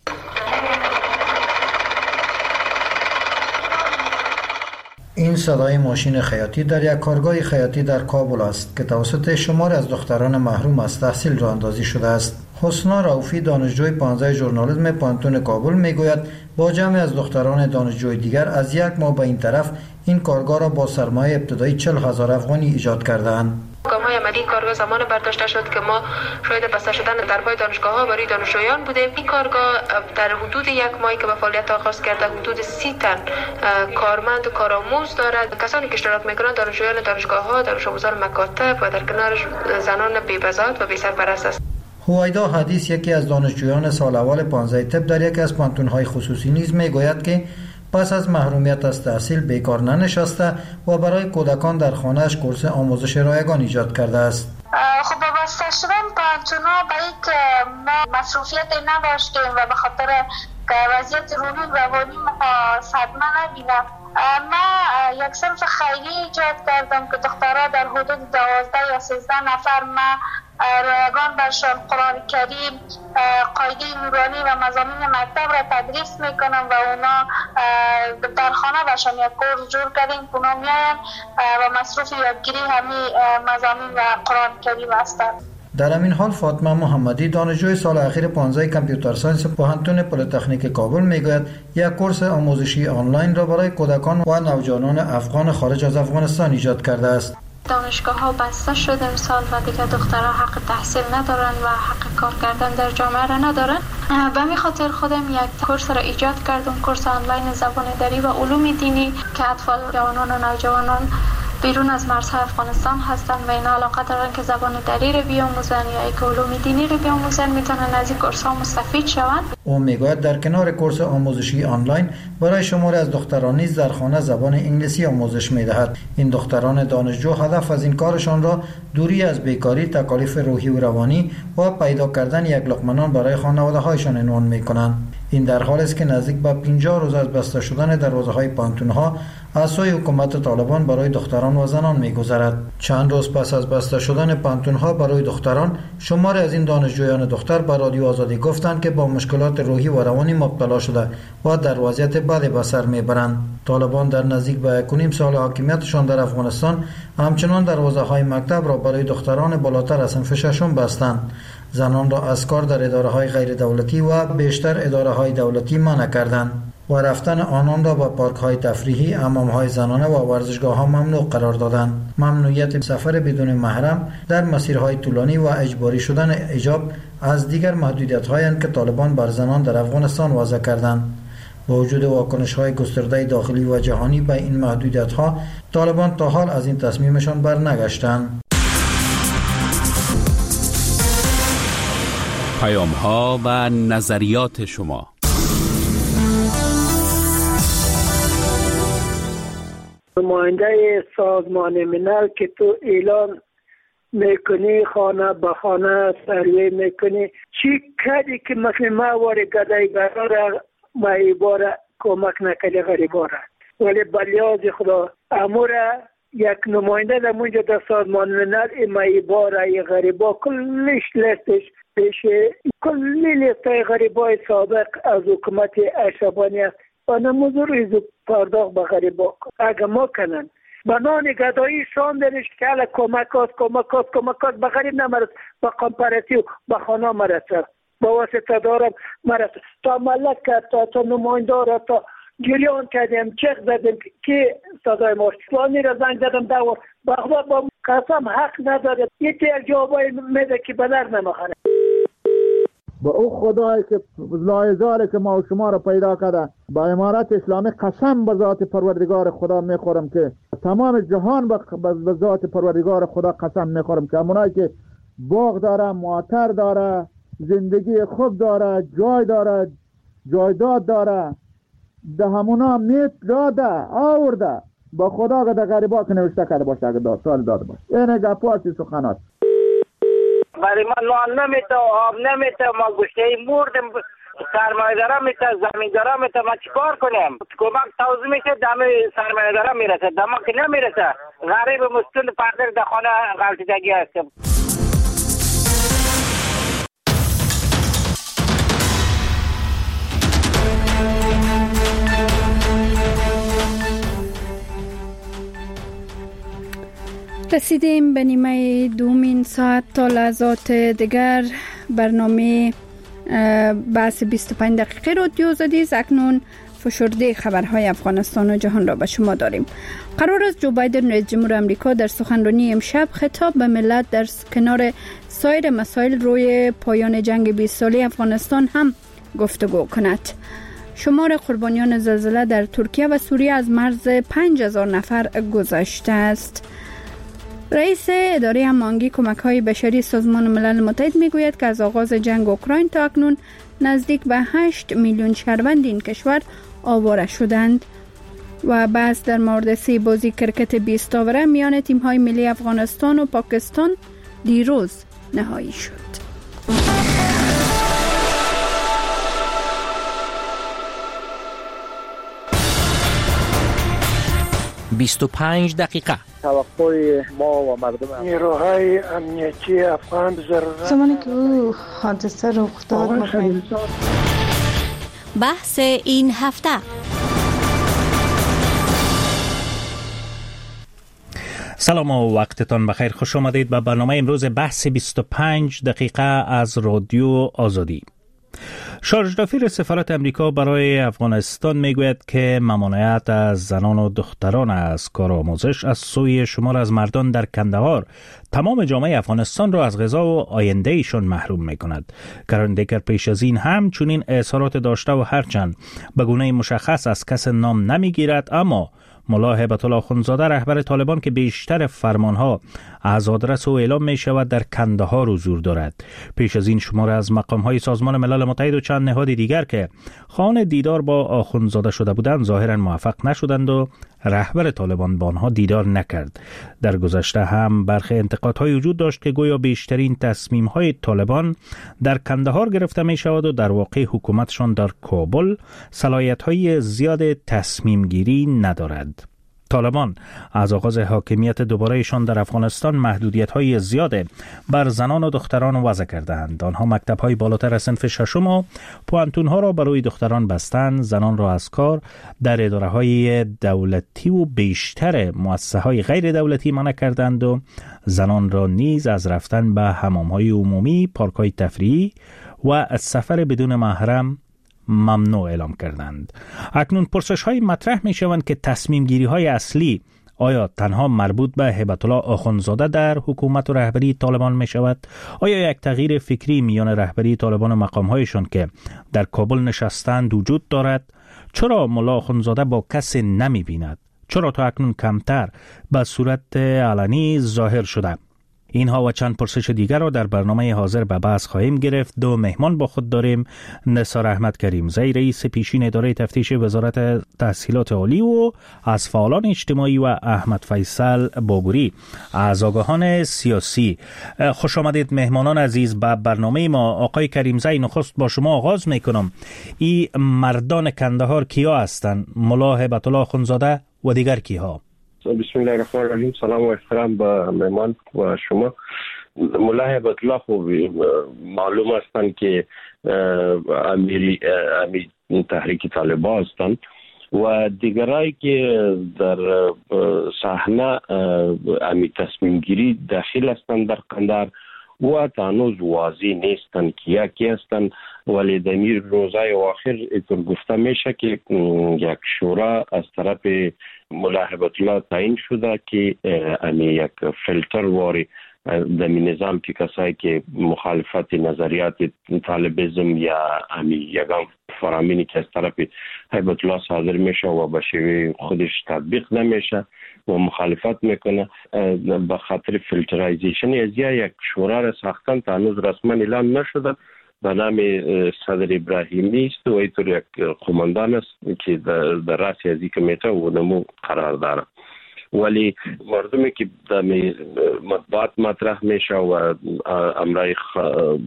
این صدای ماشین خیاطی در یک کارگاه خیاطی در کابل است که توسط شمار از دختران محروم از تحصیل راه اندازی شده است. حسنا رؤوفی دانشجوی پانزده ژورنالیسم پانتون کابل میگوید با جمع از دختران دانشجوی دیگر از یک ماه به این طرف این کارگاه را با سرمایه ابتدایی چهل هزار افغانی ایجاد کرده‌اند. گام‌های عملی کارگاه زمان برداشته شد که ما شاهد بسته شدن درهای دانشگاه‌ها برای دانشجویان بودیم. این کارگاه در حدود یک ماهی که به فعالیت آغاز کرده حدود سی تن کارمند و کارآموز دارد. کسانی که اشتراک می‌کنند دانشجویان دانشگاه‌ها، دانش آموزان مکاتب و در کنار زنان بی‌بزاعت و بی‌سرپرست است. هویدا حدیث یکی از دانشجویان سال اول پانزده طب در یکی از پانتون‌های خصوصی نیز میگوید که پس از محرومیت از تحصیل بیکار ننشسته و برای کودکان در خانه‌اش کورس آموزش رایگان ایجاد کرده است. خب وابسته شدن پانتونا برای که ما مصروفیت نداشتیم و به خاطر وضعیت روحی روانی ما صدمه نبینم، ما یک صنف خیلی ایجاد کردم که دخترها در حدود دوازده یا سیزده نفر ما رایگان برشان قرآن کریم، قاعده نورانی و مضامین مکتب را تدریس میکنم و اونا در خانه برشان یک کورس جور کردیم که اونا میاین و مصروف یادگیری همین مضامین و قرآن کریم هستند. در همین حال فاطمه محمدی دانشجوی سال اخیر پانزده کامپیوتر ساینس پوهنتون پلی‌تکنیک کابل میگوید یک کورس آموزشی آنلاین را برای کودکان و نوجوانان افغان خارج از افغانستان ایجاد کرده است. دانشگاه ها بسته شده امسال و دیگه دخترها حق تحصیل ندارن و حق کار کردن در جامعه را ندارن. به همین خاطر خودم یک کورس را ایجاد کردم، کورس آنلاین زبان دری و علوم دینی که اطفال، جوانان و نوجوانان بیرون از مرزهای افغانستان هستن و اینا علاقه دارن که زبان دری رو بیاموزن یا یک علوم دینی رو بیاموزن، میتونن از این کورس ها مستفید شوند. او میگوید در کنار کورس آموزشی آنلاین برای شماری از دختران نیز در خانه زبان انگلیسی آموزش میدهد. این دختران دانشجو هدف از این کارشان را دوری از بیکاری، تکالیف روحی و روانی و پیدا کردن یک لقمه نان برای خانواده هایشان عنوان میکنند. این در حالی است که نزدیک به پنجاه روز از بسته شدن دروازه‌های پانتون‌ها از سوی حکومت طالبان برای دختران و زنان می‌گذرد. چند روز پس از بسته شدن پانتون‌ها برای دختران، شماری از این دانشجویان دختر به رادیو آزادی گفتند که با مشکلات روحی و روانی مبتلا شده و در وضعیت بدی به سر میبرند. طالبان در نزدیک به یک و نیم سال حاکمیتشان در افغانستان همچنان دروازه‌های مکتب را برای دختران بالاتر از صنف ششم بستند. زنان را از کار در اداره‌های غیر دولتی و بیشتر اداره‌های دولتی منع کردند و رفتن آنان را به پارک‌های تفریحی، حمام‌های زنانه و ورزشگاه‌ها ممنوع قرار دادند. ممنوعیت سفر بدون محرم در مسیرهای طولانی و اجباری شدن حجاب از دیگر محدودیت‌هایی که طالبان بر زنان در افغانستان وضع کردند. با وجود واکنش‌های گسترده داخلی و جهانی به این محدودیت‌ها، طالبان تا حال از این تصمیمشان برنگشتند. پیام‌ها و نظریات شما. نماینده سازمان ملل که تو اعلان میکنی، خانه به خانه سروی میکنی، چی کردی که مثل ما واری گدای برای ما ایباره کمک نکردی غریباره؟ ولی بلیاز خدا اموره یک نماینده در منجا در سازمان ملل ما ایباره ای غریبا کلش لستش پیش کلی لستای غریبای سابق از حکومت اشربانی است و نموزو ریزو پرداخت به غریبا اگه ما کنن بنان گدایی شان درش که حالا کمکات کمکات کمکات به غریب نمرد، به کمپاراتیو به خانه مرسه، به واسطه دارم مرسه تا ملک کرد، تا تا نمایندار، تا گریان کردیم، چک زدیم که صدای ما فلانی را زنگ زدم دور بخدا با قسم حق نداره یک یک جوابای میده که بلر نمخانه. با او خدایی که لایزاره که ما و شما را پیدا کرده، با امارت اسلامی قسم به ذات پروردگار خدا میخورم که تمام جهان به ذات پروردگار خدا قسم میخورم که همونایی که باغ داره، معطر داره، زندگی خوب داره، جای داره، جایداد داره، ده همونا میت داده آورده با خدا که ده غریبا که نوشته کرده باشه اگه داد سال داده باشه. اینه گپاسی سخنات برای ما نان نمیته، آب نمیته، ما گوشته مردم، سرمایه دارم میته، زمین دارم میته، ما چیکار کنیم؟ کمک توضیح میشه دم سرمایه دارم میرسه، دم که نمیرسه. غریب مسکین پردر در خانه غلطیدگی هستم. رسیدیم به نیمه دومین ساعت. تا لحظات دیگر برنامه بحث بیست و پنج دقیقه رادیو آزادی اکنون فشرده خبرهای افغانستان و جهان را به شما داریم. قرار است جو بایدن رئیس جمهور آمریکا در سخنرانی امشب خطاب به ملت در کنار سایر مسائل روی پایان جنگ بیست ساله افغانستان هم گفتگو کند. شمار قربانیان زلزله در ترکیه و سوریه از مرز پنج هزار نفر گذشته است. رئیس اداره هماهنگی کمک‌های بشری سازمان ملل متحد میگوید که از آغاز جنگ اوکراین تا اکنون نزدیک به هشت میلیون شهروند این کشور آواره شدند. و بحث در مورد سه بازی کرکت بیست آوره میان تیم‌های ملی افغانستان و پاکستان دیروز نهایی شد. بیست و پنج دقیقه توقع ما و مردم نیروهای امنیتی افغان ضرورت زمانی که او حادثه رخ داد. بحث این هفته. سلام و وقتتان بخیر. خوش آمدید به برنامه امروز بحث بیست و پنج دقیقه از رادیو آزادی. شارژ دافیر سفارت امریکا برای افغانستان میگوید که ممانعت از زنان و دختران از کار آموزش از سوی شمار از مردان در کندهار تمام جامعه افغانستان را از غذا و آینده ایشان محروم میکند. کرن دیگر پیش از این هم چنین اظهارات داشته و هرچند به گونه مشخص از کس نام نمیگیرد، اما ملا هیبت الله اخندزاده رهبر طالبان که بیشتر فرمانها از آدرس او اعلام می شود در کندهار حضور دارد. پیش از این شمار از مقامهای سازمان ملل متحد و چند نهاد دیگر که خواهان دیدار با اخندزاده شده بودند ظاهرا موفق نشدند و رهبر طالبان با آنها دیدار نکرد. در گذشته هم برخی انتقادهای وجود داشت که گویا بیشترین تصمیم‌های طالبان در کندهار گرفته می شود و در واقع حکومتشان در کابل صلاحیت‌های زیاد تصمیم گیری ندارد. طالبان از آغاز حاکمیت دوبارهشان در افغانستان محدودیت‌های زیاد بر زنان و دختران وضع کردند. آنها مکتب‌های بالاتر از صنف ششم و پوانتون‌ها را برای دختران بستند، زنان را از کار در اداره‌های دولتی و بیشتر مؤسسه‌های غیر دولتی منع کردند و زنان را نیز از رفتن به حمام‌های عمومی، پارک‌های تفریحی و سفر بدون محرم ممنوع اعلام کردند. اکنون پرسش های مطرح می شوند که تصمیم گیری های اصلی آیا تنها مربوط به هیبت الله اخندزاده در حکومت و رهبری طالبان می شود؟ آیا یک تغییر فکری میان رهبری طالبان و مقام هایشان که در کابل نشستند وجود دارد؟ چرا ملا اخندزاده با کسی نمی بیند؟ چرا تا اکنون کمتر به صورت علنی ظاهر شده؟ اینها و چند پرسش دیگر را در برنامه حاضر به بحث خواهیم گرفت. دو مهمان با خود داریم: نثار احمد کریمزی، رئیس پیشین اداره تفتیش وزارت تحصیلات عالی و از فعالان اجتماعی، و احمد فیصل بابوری از آگاهان سیاسی. خوش آمدید مهمانان عزیز به برنامه ما. آقای کریمزی، نخست با شما آغاز میکنم. این مردان کندهار کیا هستند؟ ملا هیبت الله اخندزاده و دیگر کیها؟ بسم الله الرحمن الرحیم. سلام و احترام به مهمان و شما. ملا هیبت الله خوب معلوم هستند که امیری امیر تحریک طالبان هستند و دیگرایی که در صحنه امیر تصمیم گیری داخل هستند در قندهار و تانوز واضح نیستند که یکی هستند، ولی در این روزهای اواخر اینطور گفته میشه که یک شورا از طرف ملا هیبت الله تعیین شده که امی یک فیلتر واری در نظام که کسایی که مخالفت نظریات طالبیزم یا امی یگان فرامینی که از طرف هیبت الله صادر میشه و به شیوه خودش تطبیق نمیشه و مخالفت میکنه، به خاطر فیلترایزیشن از یک شورا را ساختن تا هنوز رسما اعلام نشده به نام صدر ابراهیمی است و اینطور یک قماندان است که در رأس از این کمیته و نمو قرار داره. ولی مردمی که در مطبوعات مطرح میشه و امرای خ...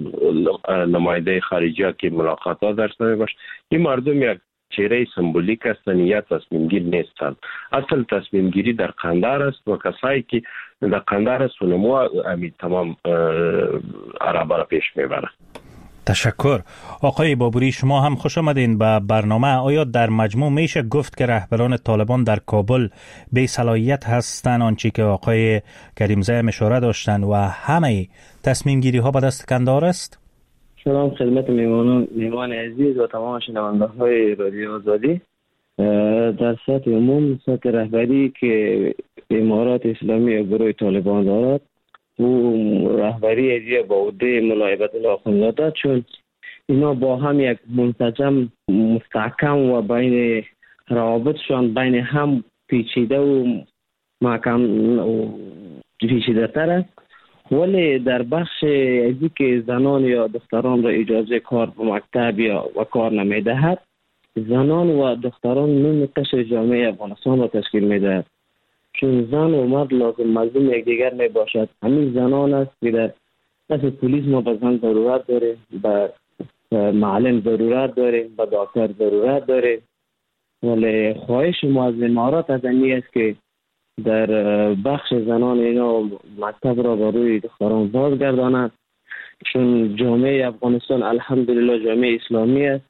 نماینده خارجی که ملاقات ها داشته باشه، این مردم یک چهره سمبولیک هستند یا تصمیم گیر نیستند. اصل تصمیم گیری در قندهار است و کسایی که در قندهار است و نمو همین تمام عربا را پیش میبرند. تشکر. آقای بابوری، شما هم خوش آمدین به برنامه. آیا در مجموع میشه گفت که رهبران طالبان در کابل بی صلاحیت هستند، آنچه که آقای کریمزی اشاره داشتند، و همه تصمیم گیری ها به دست کندهار است؟ سلام خدمت میمانان میمان عزیز و تمام شنونده های رادیو آزادی. در سطح عموم سطح رهبری که امارات اسلامی و گروه طالبان دارد و رهبری ازی با عهده ملا هیبتالله آخوندزاده، چون اینا با هم یک منسجم مستحکم و بین روابطشان بین هم پیچیده و محکم و پیچیده تر است، ولی در بخش ازی که زنان یا دختران را اجازه کار به مکتب یا و کار نمیدهد، زنان و دختران نیم قشر جامعه افغانستان را تشکیل میدهد، چون زن و مرد لازم ملزوم یکدیگر می باشد. همین زنان است که در دست پلیس ما به زن ضرورت داره، به معلم ضرورت داره، به دکتر ضرورت داره، ولی خواهش ما از امارات از این است که در بخش زنان اینا مکتب را به روی دختران بازگرداند، چون جامعه افغانستان الحمدلله جامعه اسلامی است.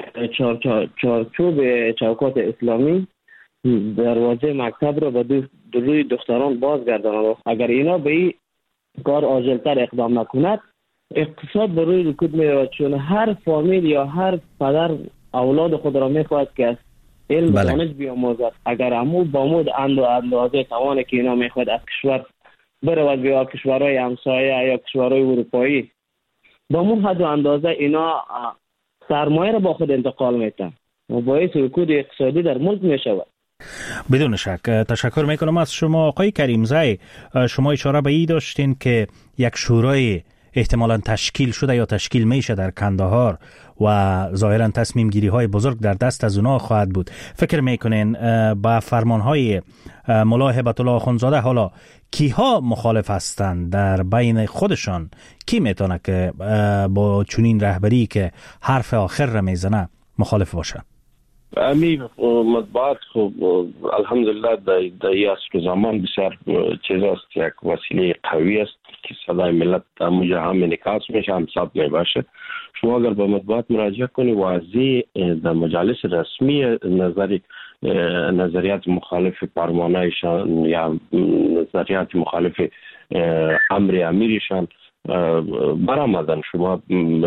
چارچوب چوکات اسلامی دروازه مکتب را به روی دختران بازگرداند. اگر اینا به این کار عاجلتر اقدام نکند، اقتصاد به روی رکود میرود، چون هر فامیل یا هر پدر اولاد خود را میخواهد که علم بله. دانش بیاموزد. اگر امو با مود اند و اندازه توانه که اینا میخواد از کشور برود بیا کشورهای همسایه یا کشورهای اروپایی، با مود حد و اندازه اینا سرمایه را با خود انتقال میتن و باعث رکود اقتصادی در ملک میشود. بدون شک. تشکر میکنم از شما آقای کریمزی. شما اشاره به این داشتین که یک شورای احتمالاً تشکیل شده یا تشکیل میشه در کندهار و ظاهراً تصمیم گیری های بزرگ در دست از اونا خواهد بود. فکر میکنین با فرمان های ملا هیبتالله آخوندزاده حالا کیها مخالف هستند در بین خودشان؟ کی میتونه که با چنین رهبری که حرف آخر را میزنه مخالف باشه؟ امی مطبوعات خب الحمدلله در در این عصر زمان بسیار چیز است، یک وسیله قوی است که صدای ملت موجه هم انعکاس میشه، هم ثبت میباشه. شما اگر به مطبوعات مراجعه کنی واضح در مجالس رسمی نظری نظریات مخالف فرمانایشان یا نظریات مخالف امر امیرشان برآمدن. شما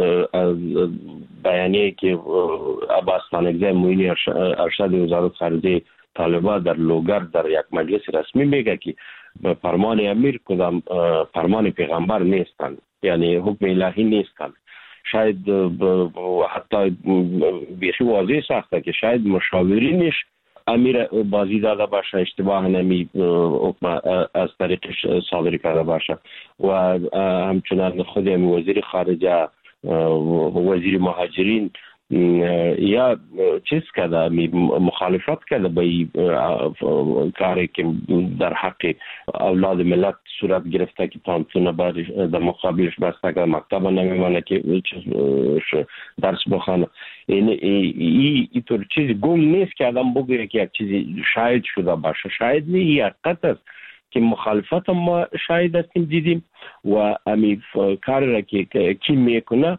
بیانیه که عباس خانکزی معینی ارشد وزارت خارجه طالبان در لوگر در یک مجلس رسمی میگه که فرمان امیر کدام فرمان پیغمبر نیستند، یعنی حکم الهی نیستند. شاید حتی بیخی واضح ساخته که شاید مشاورینش امیر بازی داده باشه، اشتباه نمی حکم از طریقش صادر کرده باشه و همچنان خود وزیر خارجه وزیر مهاجرین یا چیز کرده مخالفت کرده به کاری که در حق اولاد ملت صورت گرفته که تانتونه در مقابلش بسته که مکتب نمیمانه که درس بخانه. این طور چیزی گم نیست که آدم بگویه که یک چیزی شاید شده باشه. شاید نه، این حقیقت است که مخالفت ما شاید هستیم دیدیم و امی کار را که کی میکنه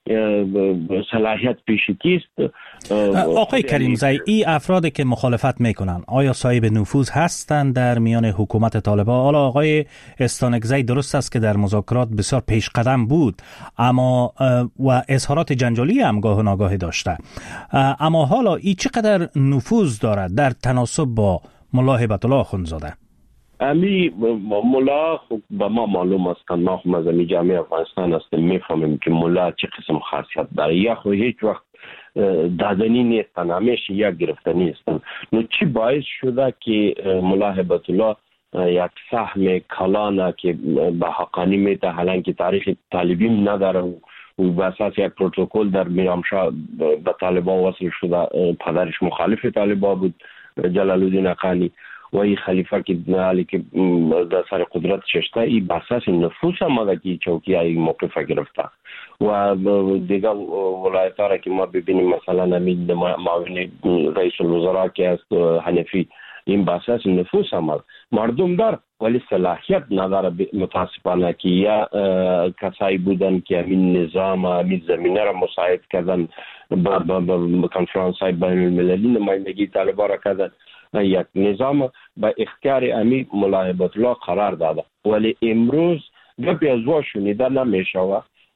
صلاحیت پیشی کیست. آقای کریمزی، این افرادی که مخالفت میکنن آیا صاحب نفوذ هستند در میان حکومت طالبان؟ حالا آقای استانکزی درست است که در مذاکرات بسیار پیش قدم بود اما و اظهارات جنجالی هم گاه و ناگاهی داشته، اما حالا این چقدر نفوذ دارد در تناسب با ملا هیبتالله آخوندزاده؟ امی ملا خب به ما معلوم است که ما هم از امی جامعه افغانستان هستیم، میفهمیم که ملا چه قسم خاصیت داره. یا خو هیچ وقت دادنی نیستن، همیشه یک گرفتنی هستن. نو چی باعث شده که ملا هیبتالله یک سهم کلانه که به حقانی میته حالا که تاریخ طالبین نداره و به اساس یک پروتکل در میرامشاه به طالبان وصل شده، پدرش مخالف طالبان بود جلال الدین حقانی و این خلیفه که حالی که در سر قدرت ششته این بساس نفوس هم که چوکی های موقف گرفته و دیگه ولایت ها را که ما ببینیم مثلا امید معاون رئیس الوزراء که است حنفی، این بساس نفوس هم مردم دار ولی صلاحیت نداره متاسفانه که یا کسایی بودن که همین نظام همین زمینه را مساعد کردن با کنفرانس های بین المللی نمایندگی طالبان را کردن، یک نظام با اختیار امی ملا هیبتالله قرار داده ولی امروز گپی از وا شنیده نمیشود.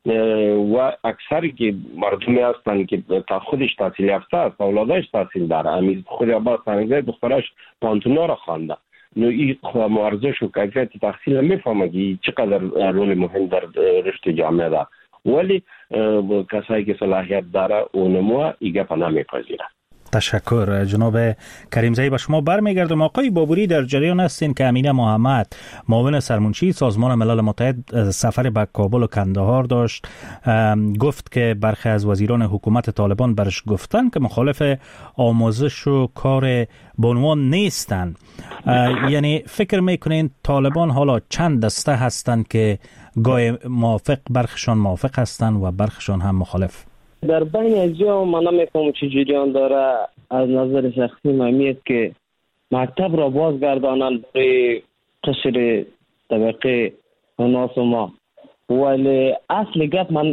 و اکثری که مردمی هستن که تا خودش تحصیل یافته است، اولادش تحصیل داره. امید خود عباس سنگزی دخترش پانتونا را خوانده. نو این ارزش و کیفیت تحصیل میفهمه که چقدر رول مهم در رشد جامعه داره، ولی کسایی که صلاحیت داره و نموه ایگه پناه میپذیره. تشکر جناب کریمزئی. به شما برمیگردم. آقای بابوری، در جریان هستین که امینه محمد معاون سرمنشی سازمان ملل متحد سفر به کابل و کندهار داشت، گفت که برخی از وزیران حکومت طالبان برش گفتن که مخالف آموزش و کار بانوان نیستن. یعنی فکر میکنین طالبان حالا چند دسته هستن که گاهی موافق، برخشان موافق هستن و برخشان هم مخالف؟ در بین از جا من نمیفهم چه جریان داره. از نظر شخصی من میاد که مکتب را بازگردانند برای قشر طبقه ناس و ما، ولی اصل گپ من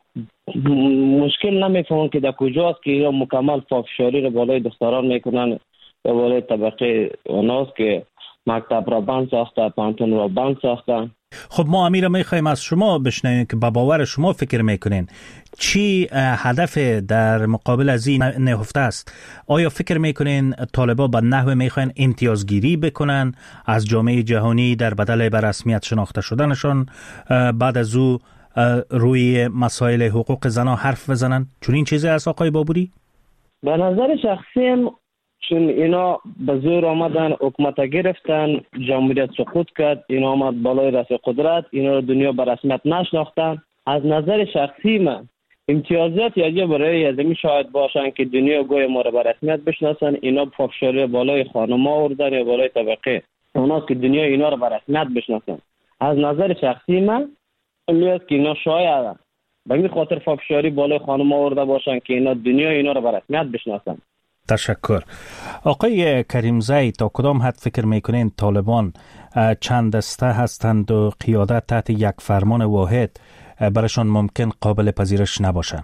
مشکل نمیفهم که در کجاست که یا مکمل پافشاری را بالای دختران میکنن یا بالای طبقه ناس که مکتب را بند ساخته، پانتون را بند ساخته. خب ما امیر میخوایم از شما بشنویم که به باور شما فکر میکنین چی هدف در مقابل از این نهفته است؟ آیا فکر میکنین طالبان به نحو میخواین امتیازگیری بکنن از جامعه جهانی در بدل به رسمیت شناخته شدنشان، بعد از او روی مسائل حقوق زنان حرف بزنن؟ چون این چیزی است آقای بابوری؟ به نظر شخصیم چون اینا به زور آمدن، حکومت گرفتن، جمهوریت سقوط کرد، اینا آمد بالای رأس قدرت، اینا رو دنیا به رسمیت نشناختن. از نظر شخصی من امتیازات یا برای ازمی شاید باشن که دنیا گوی ما رو به رسمیت بشناسن. اینا پافشاری بالای خانم آوردن یا بالای طبقه اوناست که دنیا اینا رو به رسمیت بشناسن. از نظر شخصی من میاد که اینا شاید به این خاطر پافشاری بالای خانم آورده باشن که اینا دنیا اینا رو به رسمیت بشناسن. تشکر. آقای کریمزئی، تا کدام حد فکر میکنین طالبان چند دسته هستند و قیادت تحت یک فرمان واحد برشان ممکن قابل پذیرش نباشه؟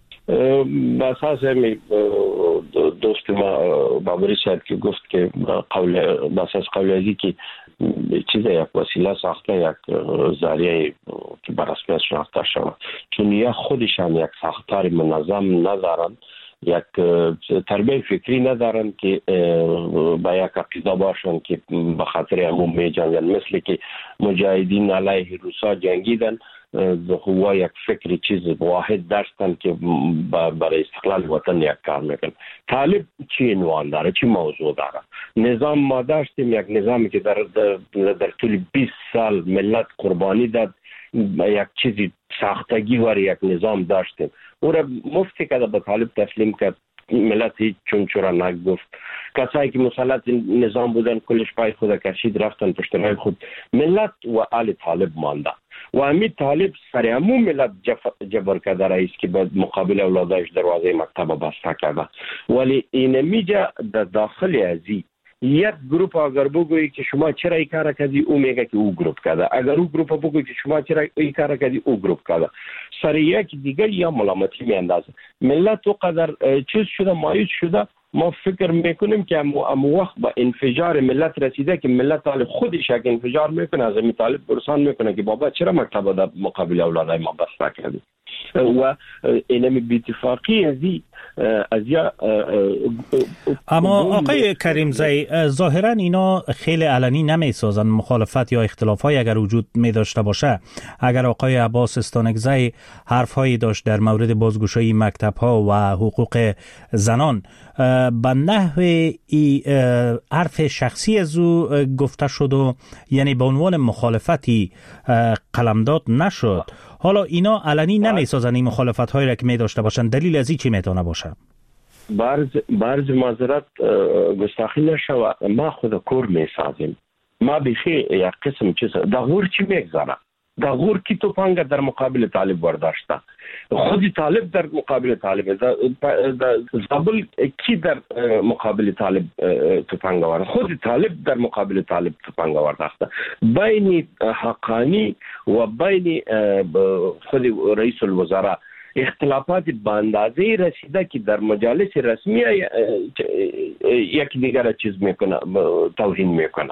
به اساس دوست ما بابری صاحب که گفت که قول به اساس قول ازی که چیز یک وسیله ساخته، یک ذریعه که بر رسمیت شناخته شود، چون یا خودشان یک ساختار منظم ندارن، یک تربیه فکری ندارن که با یک عقیده باشن که به خاطر عموم می جنگن، مثل که مجاهدین علیه روسا جنگیدن و یک فکر چیز واحد داشتن که برای استقلال وطن یک کار میکن. طالب چی عنوان داره، چی موضوع داره؟ نظام ما داشتیم، یک نظامی که در در, در طول بیست سال ملت قربانی داد، یک چیزی ساختگی وار یک نظام داشتیم، او را مفتی که به طالب تسلیم کرد. ملت هیچ چون چرا نگفت. کسایی که مسلط نظام بودن کلش پای خود کشید رفتن پشت راه خود. ملت و آل طالب مانده و امید طالب سر عموم ملت جبر کرده رئیس که به مقابل اولادش دروازه مکتب بسته کرده، ولی این میجا در داخل ازی یک گروپ اگر بگویی که شما چرا این کار کردی، او میگه که او گروپ کرده. اگر او گروپ بگویی که شما چرا این کار کردی، او گروپ کرده. سر یک دیگر یا ملامتی میاندازه. ملت تو قدر چیز شده، مایوس شده. ما فکر میکنیم که ام وقت با انفجار ملت رسیده که ملت حال خودش یک انفجار میکنه، از این طالب برسان میکنه که بابا چرا مکتب در مقابل اولادای ما بسته کردی. و اینمی بی‌اتفاقی ازی از یا اما آقای کریمزئی، ظاهرا اینا خیلی علنی نمیسازن مخالفت یا اختلافای اگر وجود می داشته باشه. اگر آقای عباس استانکزی حرفهایی داشت در مورد بازگشایی مکتب ها و حقوق زنان، به نحو حرف شخصی از او گفته شد و یعنی به عنوان مخالفتی قلمداد نشد. حالا اینا علنی نمیسازن این مخالفت هایی را که می داشته باشن. دلیل از این چی میتونه باشه؟ برز برز معذرت گستاخی نشوه، ما خود کور میسازیم. ما بیخی یک قسم چیز دغور چی میگذاره، دغور کی توفنگ در مقابل طالب برداشته، خودی طالب در مقابل طالب، زابل کی در مقابل طالب توفنگ آورد، خودی طالب در مقابل طالب توفنگ آورده. بین حقانی و بین خود رئیس الوزراء اختلافات به اندازه رسیده که در مجالس رسمی یکی دیگر چیز میکنه، توهین میکنه.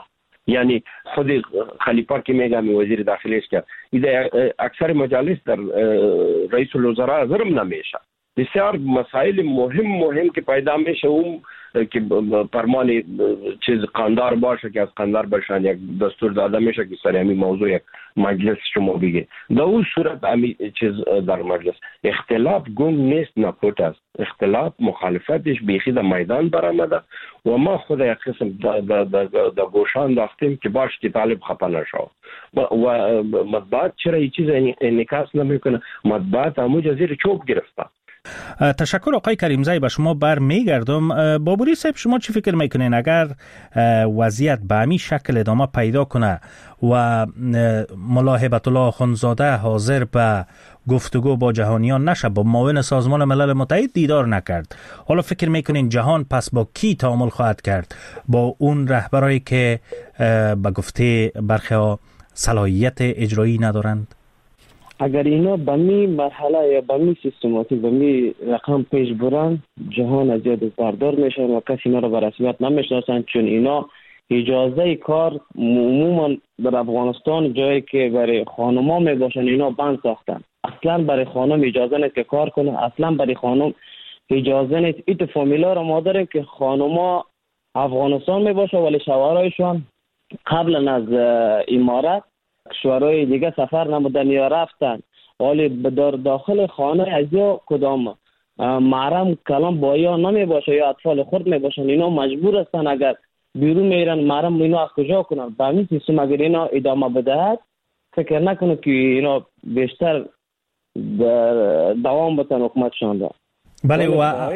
یعنی خود خلیفه که میگم وزیر داخلی است که ایده اکثر مجالس در رئیس الوزراء حاضرم نمیشه. بسیار مسائل مهم مهم که پیدا میشه اون که فرمان چیز قاندار باشه که از قاندار باشن یک دستور داده میشه که سر همین موضوع یک مجلس شما بگه. در اون صورت همین چیز در مجلس اختلاف گنگ نیست، نپوت است. اختلاف مخالفتش بیخی در میدان برآمده و ما خود یک قسم در گوشان داختیم که باش که طالب خفه نشو و مطبوعات چرا این چیز انعکاس نمیکنه؟ مطبوعات همونجا زیر چوب گرفته. تشکر آقای کریمزایی. به شما بر میگردم. بابوری صاحب شما چی فکر میکنین اگر وضعیت به همین شکل ادامه پیدا کنه و ملا هیبت الله اخندزاده حاضر به گفتگو با جهانیان نشه، با معاون سازمان ملل متحد دیدار نکرد، حالا فکر میکنین جهان پس با کی تعامل خواهد کرد؟ با اون رهبرایی که به گفته برخی ها صلاحیت اجرایی ندارند؟ اگر اینا به می مرحله یا به می سیستماتیک به می رقم پیش برن، جهان از یاد بردار میشن و کسی اینا رو به رسمیت نمیشناسن، چون اینا اجازه کار عموما در افغانستان جایی که برای خانما می باشن اینا بند ساختن. اصلا برای خانم اجازه نیست که کار کنه، اصلا برای خانم اجازه نیست. ایت فامیلا رو ما داریم که خانما افغانستان می باشه ولی شوهرایشان قبل از امارت کشورهای دیگه سفر نمودن یا رفتن، ولی در داخل خانه از یا کدام محرم کلام با یا نمی باشه یا اطفال خرد می باشن، اینا مجبور هستن اگر بیرون میرن محرم اینا از کجا کنن؟ به همین سیستم اگر اینا ادامه بدهد فکر نکنه که اینا بیشتر دوام بتن حکومتشان را. بله و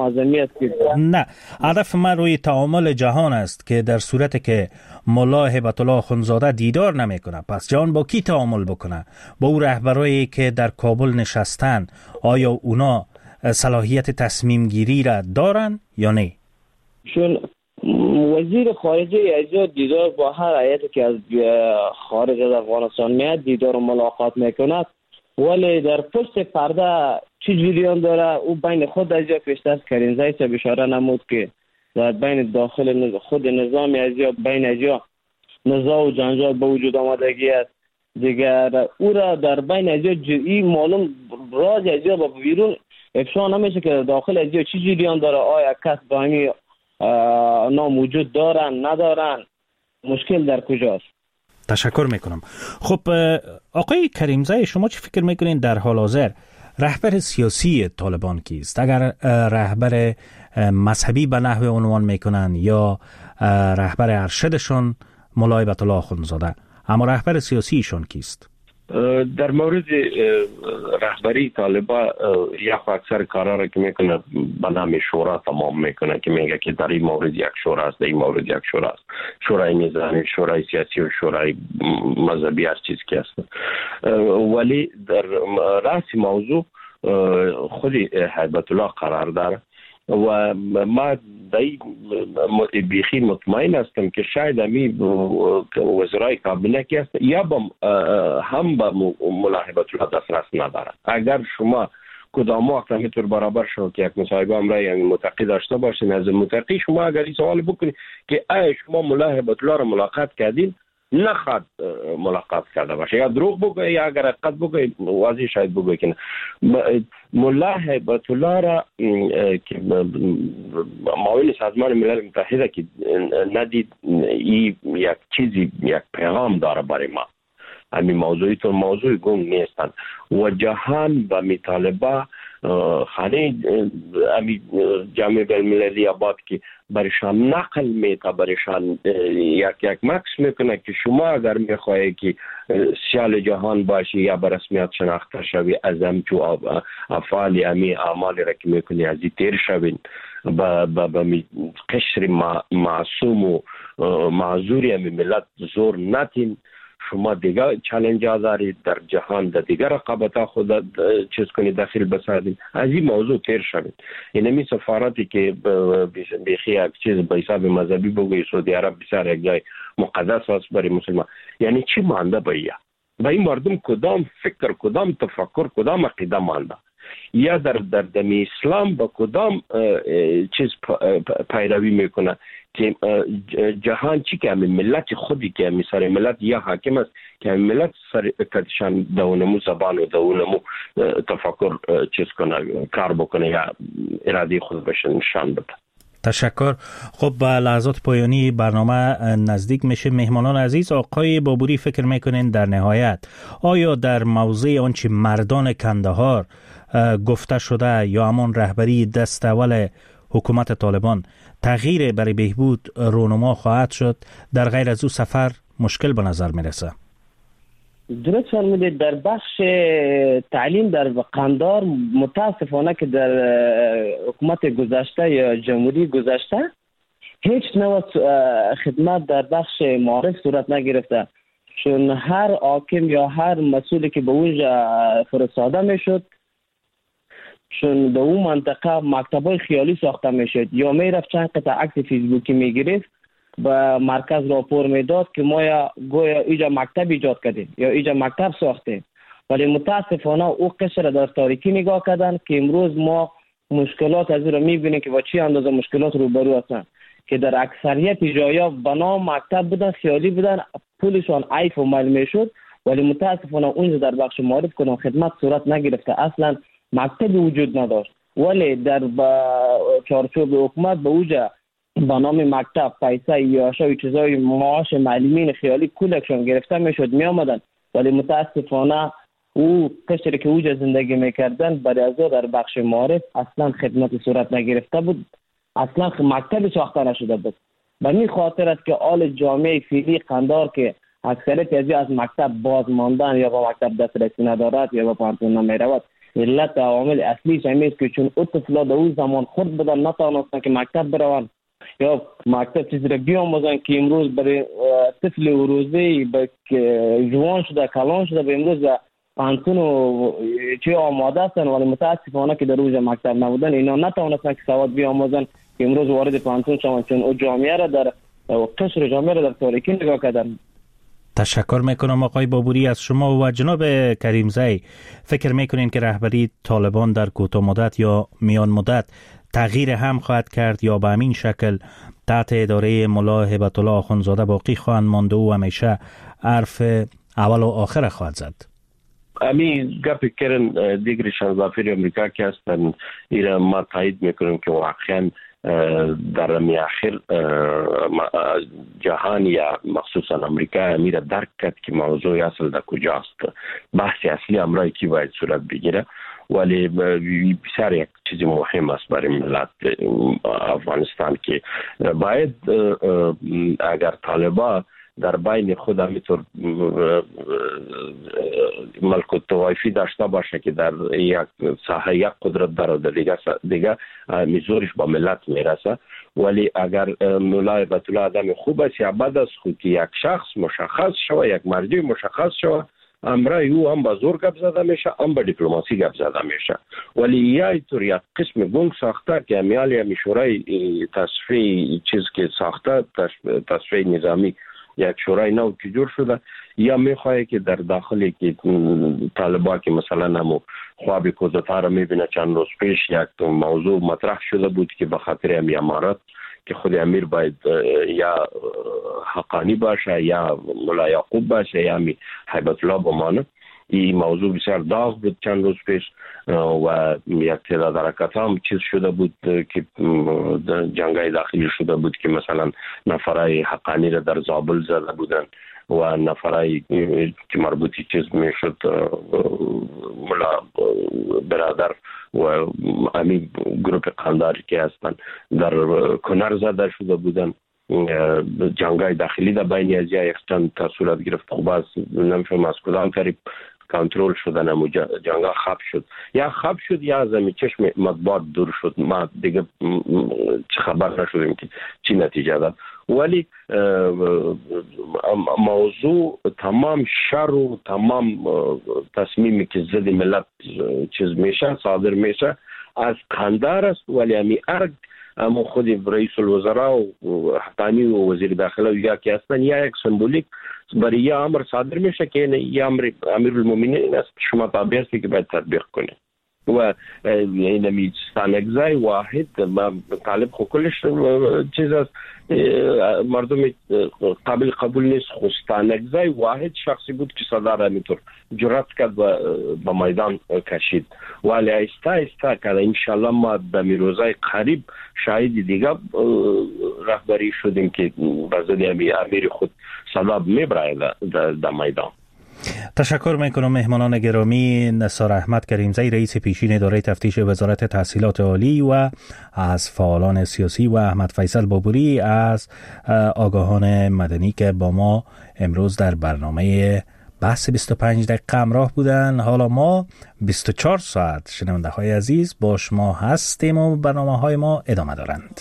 نه، هدف من روی تعامل جهان است که در صورت که ملا هیبت الله اخندزاده دیدار نمیکنه، پس جهان با کی تعامل بکنه؟ با اون رهبرایی که در کابل نشستن، آیا اونا صلاحیت تصمیم گیری را دارن یا نه؟ چون وزیر خارجه از دیدار با هر هیئتی که از خارج از افغانستان میاد دیدار و ملاقات میکند، ولی در پشت پرده چی جریان داره او بین خود از یا پیشتر کریمزایی صاحب اشاره نمود که در بین داخل خود نظام از یا بین از یا نزاع و جنجال به وجود آمدگی است. دیگر او را در بین از یا جزئی معلوم راز از یا با بیرون افشا نمیشه که داخل از یا چی جریان داره، آیا کس با همی نام وجود دارن ندارن، مشکل در کجاست؟ تشکر میکنم. خب آقای کریمزایی شما چی فکر میکنین در حال حاضر رهبر سیاسی طالبان کیست؟ اگر رهبر مذهبی به نحو عنوان میکنن یا رهبر ارشدشون ملا هیبت الله اخندزاده، اما رهبر سیاسیشون کیست؟ در مورد رهبری طالبان یک اکثر کارا را که میکنه به نام شورا تمام میکنه که میگه که در این مورد یک شورا است، در این مورد یک شورا است، شورای نظامی، شورای سیاسی و شورای مذهبی هر چیز که است. ولی در راس موضوع خود هیبت الله قرار داره و ما دای بیخی مطمئن هستم که شاید همی وزرای کابینه که است یا با هم با ملا هیبت الله دسترس ندارد. اگر شما کدام وقت همینطور برابر شد که یک مصاحبه هم را یعنی متقی داشته باشین از متقی، شما اگر این سوال بکنید که آیا شما ملا هیبت الله را ملاقات کردین، نخواد ملاقات کرده باشه، یا دروغ بگه یا اگر حقیقت بگه واضح شاید بگه که ملا هیبت الله را که معاون سازمان ملل متحد که ندید این یک چیزی یک پیغام داره برای ما، همین موضوعی تو موضوع گنگ نیستن و جهان به مطالبه خانه امی جامعه بین‌المللی آباد که برشان نقل میتا برشان یک یک مکس میکنه که شما اگر میخواهی که سیال جهان باشی یا به رسمیت شناخته شوی از همچو افعال امی اعمال را که میکنی از این تیر شوین به قشر معصوم و معذوری امی ملت زور نتین، شما دیگر چالنج دارید در جهان در دیگر رقابت خود چیز کنید داخل بسازید، از این موضوع تیر شوید. این می سفارتی که بیخی یک چیز به حساب مذهبی بگوی سعودی عرب بسیار یک جای مقدس است برای مسلمان، یعنی چی مانده به یا به این مردم کدام فکر، کدام تفکر، کدام عقیده مانده؟ یا در در دم اسلام با کدام چیز پیروی میکنه که جهان چی که همین ملت خودی که همین سر ملت یا حاکم است که همین ملت سر کدشان دونمو زبان و دونمو تفکر چیز کنه، کار بکنه یا اراده خود بشه نشان بده. تشکر. خب به لحظات پایانی برنامه نزدیک میشه. مهمانان عزیز، آقای بابوری فکر میکنین در نهایت آیا در موضوع آنچه مردان کندهار گفته شده یا همون رهبری دست اول حکومت طالبان تغییر برای بهبود رونما خواهد شد؟ در غیر از او سفر مشکل به نظر میرسه. درست فرمودید. در بخش تعلیم در قندهار متاسفانه که در حکومت گذشته یا جمهوری گذشته هیچ نوع خدمت در بخش معارف صورت نگرفته، چون هر حاکم یا هر مسئولی که به اونجا فرستاده میشد چون در اون منطقه مکتبای خیالی ساخته میشد یا میرفت چند قطعه عکس فیسبوکی میگرفت به مرکز راپور میداد که ما یا گویا اینجا مکتب ایجاد کردیم یا اینجا مکتب ساختیم، ولی متاسفانه او قشر در تاریکی نگاه کردن که امروز ما مشکلات از رو میبینیم که با چی اندازه مشکلات روبرو هستن که در اکثریت جایا بنا مکتب بودن، خیالی بودن، پولشان عیف و مل میشد، ولی متاسفانه اونجا در بخش معارف کنم خدمت صورت نگرفته، اصلا مکتب وجود نداشت، ولی در چارچوب حکومت به اونجا با نام مکتب پیسه یا شاید چیزای معاش معلمین خیالی کلکشون گرفته میشد می آمدن، ولی متاسفانه او قشری که اوجا زندگی میکردن برای از در بخش معارف اصلا خدمت صورت نگرفته بود، اصلا مکتب ساخته نشده بود. به این خاطر است که آل جامعه فعلی قندهار که اکثریت از از مکتب باز ماندن یا با مکتب دسترسی ندارد یا با پانتون نمیرود، علت عوامل اصلیش همین است که چون او طفلا در اون زمان خود بدن نتوانستن که مکتب بروند یا مکتب چیزی را بیاموزن که امروز برای طفل و روزه جوان شده کلان شده به امروز پانتون و چه آماده هستن، ولی متاسفانه که در روز مکتب نبودن اینا نتوانستن که سواد بیاموزن که امروز وارد پانتون شوند، چون او جامعه را در قشر جامعه را در تاریکی نگاه کردن. تشکر میکنم آقای بابوری از شما. و جناب کریمزی، فکر میکنین که رهبری طالبان در کوتاه مدت یا میان مدت تغییر هم خواهد کرد یا به همین شکل تحت اداره ملا هبت الله آخوندزاده باقی خواهند ماند و همیشه حرف اول و آخر خواهد زد؟ امی گپ کردن دیگر شانزدافیر امریکا که هستن ایره ما تایید میکنیم که واقعا در می آخر جهان یا مخصوصا امریکا امیر درک کرد که موضوع اصل در کجاست، بحث اصلی امرای کی باید صورت بگیره، ولی بسیار یک چیز مهم است برای ملت افغانستان که باید اگر طالبان در بین خود همینطور ملک الطوایفی داشته باشه که در یک ساحه یک قدرت داره در دیگه دیگه میزورش با ملت میرسه، ولی اگر ملا هبت الله آدم خوب است یا بد است خود که یک شخص مشخص شوه، یک مرجع مشخص شوه، امرای او هم با زور گپ زده میشه هم با دیپلماسی گپ زده میشه، ولی یا اینطور یک قسم گنگ ساخته که امیالی همی شورای تصفیه چیز که ساخته تصفیه نظامی یک شورای نو که جور شده، یا میخواه که در داخلی که طالبا که مثلا همو خواب کودتا را میبینه چند روز پیش یک موضوع مطرح شده بود که به خاطر همی امارات که خود امیر باید یا حقانی باشه یا ملا یعقوب باشه یا همی هیبت الله بمانه، این موضوع بسیار داغ بود چند روز پیش و یک تعداد حرکت هم چیز شده بود که جنگای داخلی شده بود که مثلا نفرای حقانی را در زابل زده بودن و نفرای که مربوطی چیز میشد ملا برادر و همین گروپ قنداری که هستن در کنر زده شده بودن. جنگای داخلی در بین از یک چند تا صورت گرفت، خوب از نمیفهم از کدام طریق کنترل شدن امو جنگا خب شد یا خب شد یا از امی چشم مطبوعات دور شد، ما دیگه چه خبر نشدیم که چی نتیجه داد، ولی موضوع تمام شر و تمام تصمیمی که ضد ملت چیز میشه صادر میشه از قندهار است، ولی امی ارگ اما خود رئیس الوزراء و حقانی و وزیر داخله و یا که هستن یا یک سمبولیک برای یا امر صادر میشه که یا امر امیر المؤمنین است شما تابع هستی که باید تطبیق کنید. و اینمی ستانگزای واحد ما طالب خو کلش چیز است مردم قابل قبول نیست. خو ستانگزای واحد شخصی بود که صدر همینطور جرأت کرد و به میدان کشید. ولی آیسته آیسته که انشالله ما به روزهای قریب شاهد دیگه رهبری شدیم که بزد امیر خود صدا میبره در میدان. تشکر میکنم مهمانان گرامی. نثار احمد کریمزی رئیس پیشین اداره تفتیش وزارت تحصیلات عالی و از فعالان سیاسی و احمد فیصل بابوری از آگاهان مدنی که با ما امروز در برنامه بحث بیست و پنج دقیقه همراه بودن. حالا ما بیست و چهار ساعت شنونده های عزیز با شما هستیم و برنامه های ما ادامه دارند.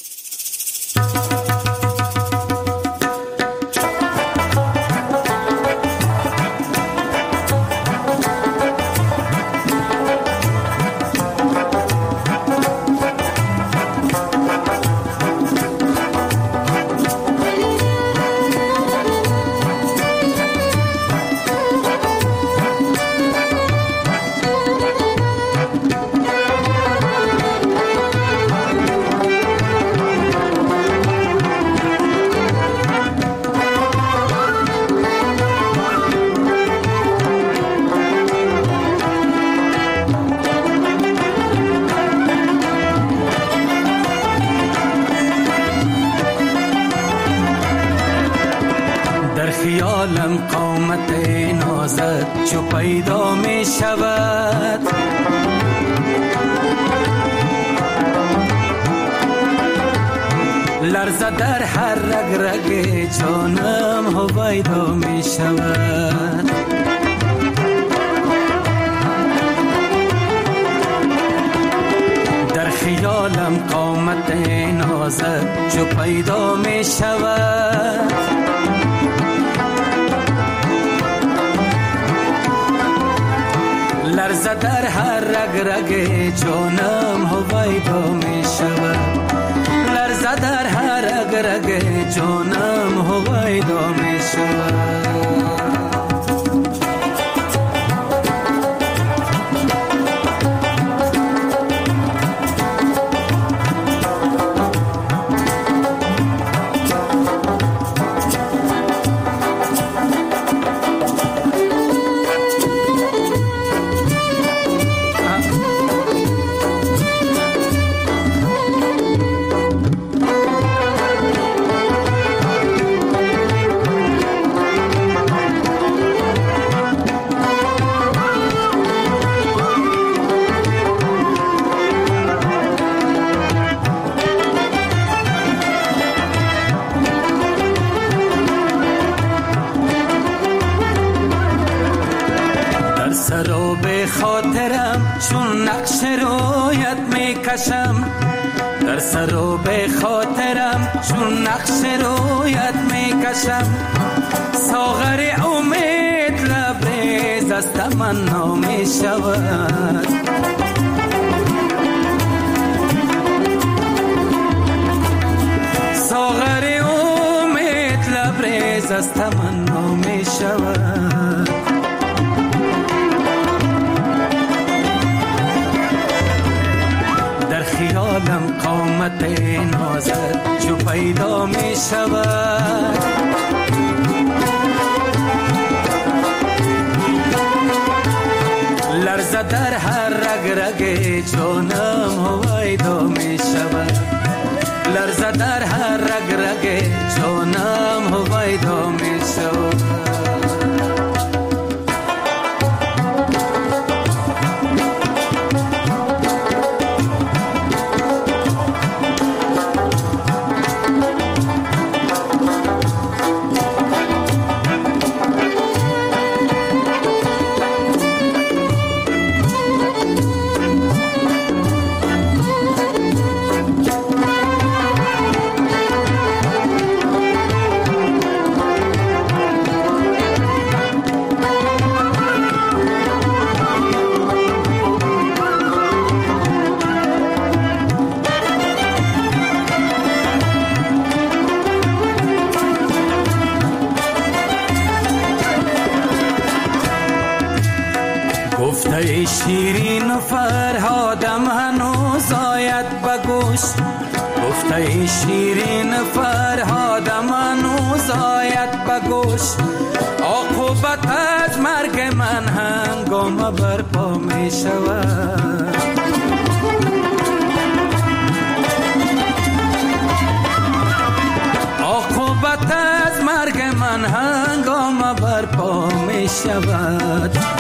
خیالم قامت نازت چو پیدا می شود، لرزه در هر رگ رگ جانم هویدا می شود. در خیالم قامت نازت چو پیدا می شود، لرزه در هر رگ رگ جانم هویدا می شود، لرزه در هر رگ رگ جانم هویدا می شود. چون نقش رویت می کشم، در سر و به خاطرم چون نقش رویت می کشم، ساغر امید لبریز از تمنا می شود، ساغر امید لبریز از تمنا می شود. خیالم قامت نازت چو پیدا می شود، لرزه در هر رگ رگ جانم هویدا می شود، لرزه در هر رگ رگ جانم هویدا می شود. شیرین و فرهادم هنوز آید بگوش، گفته شیرین فرهادم هنوز آید بگوش. عاقبت از مرگ من هنگام برپا می شود. عاقبت از مرگ من هنگام برپا می شود.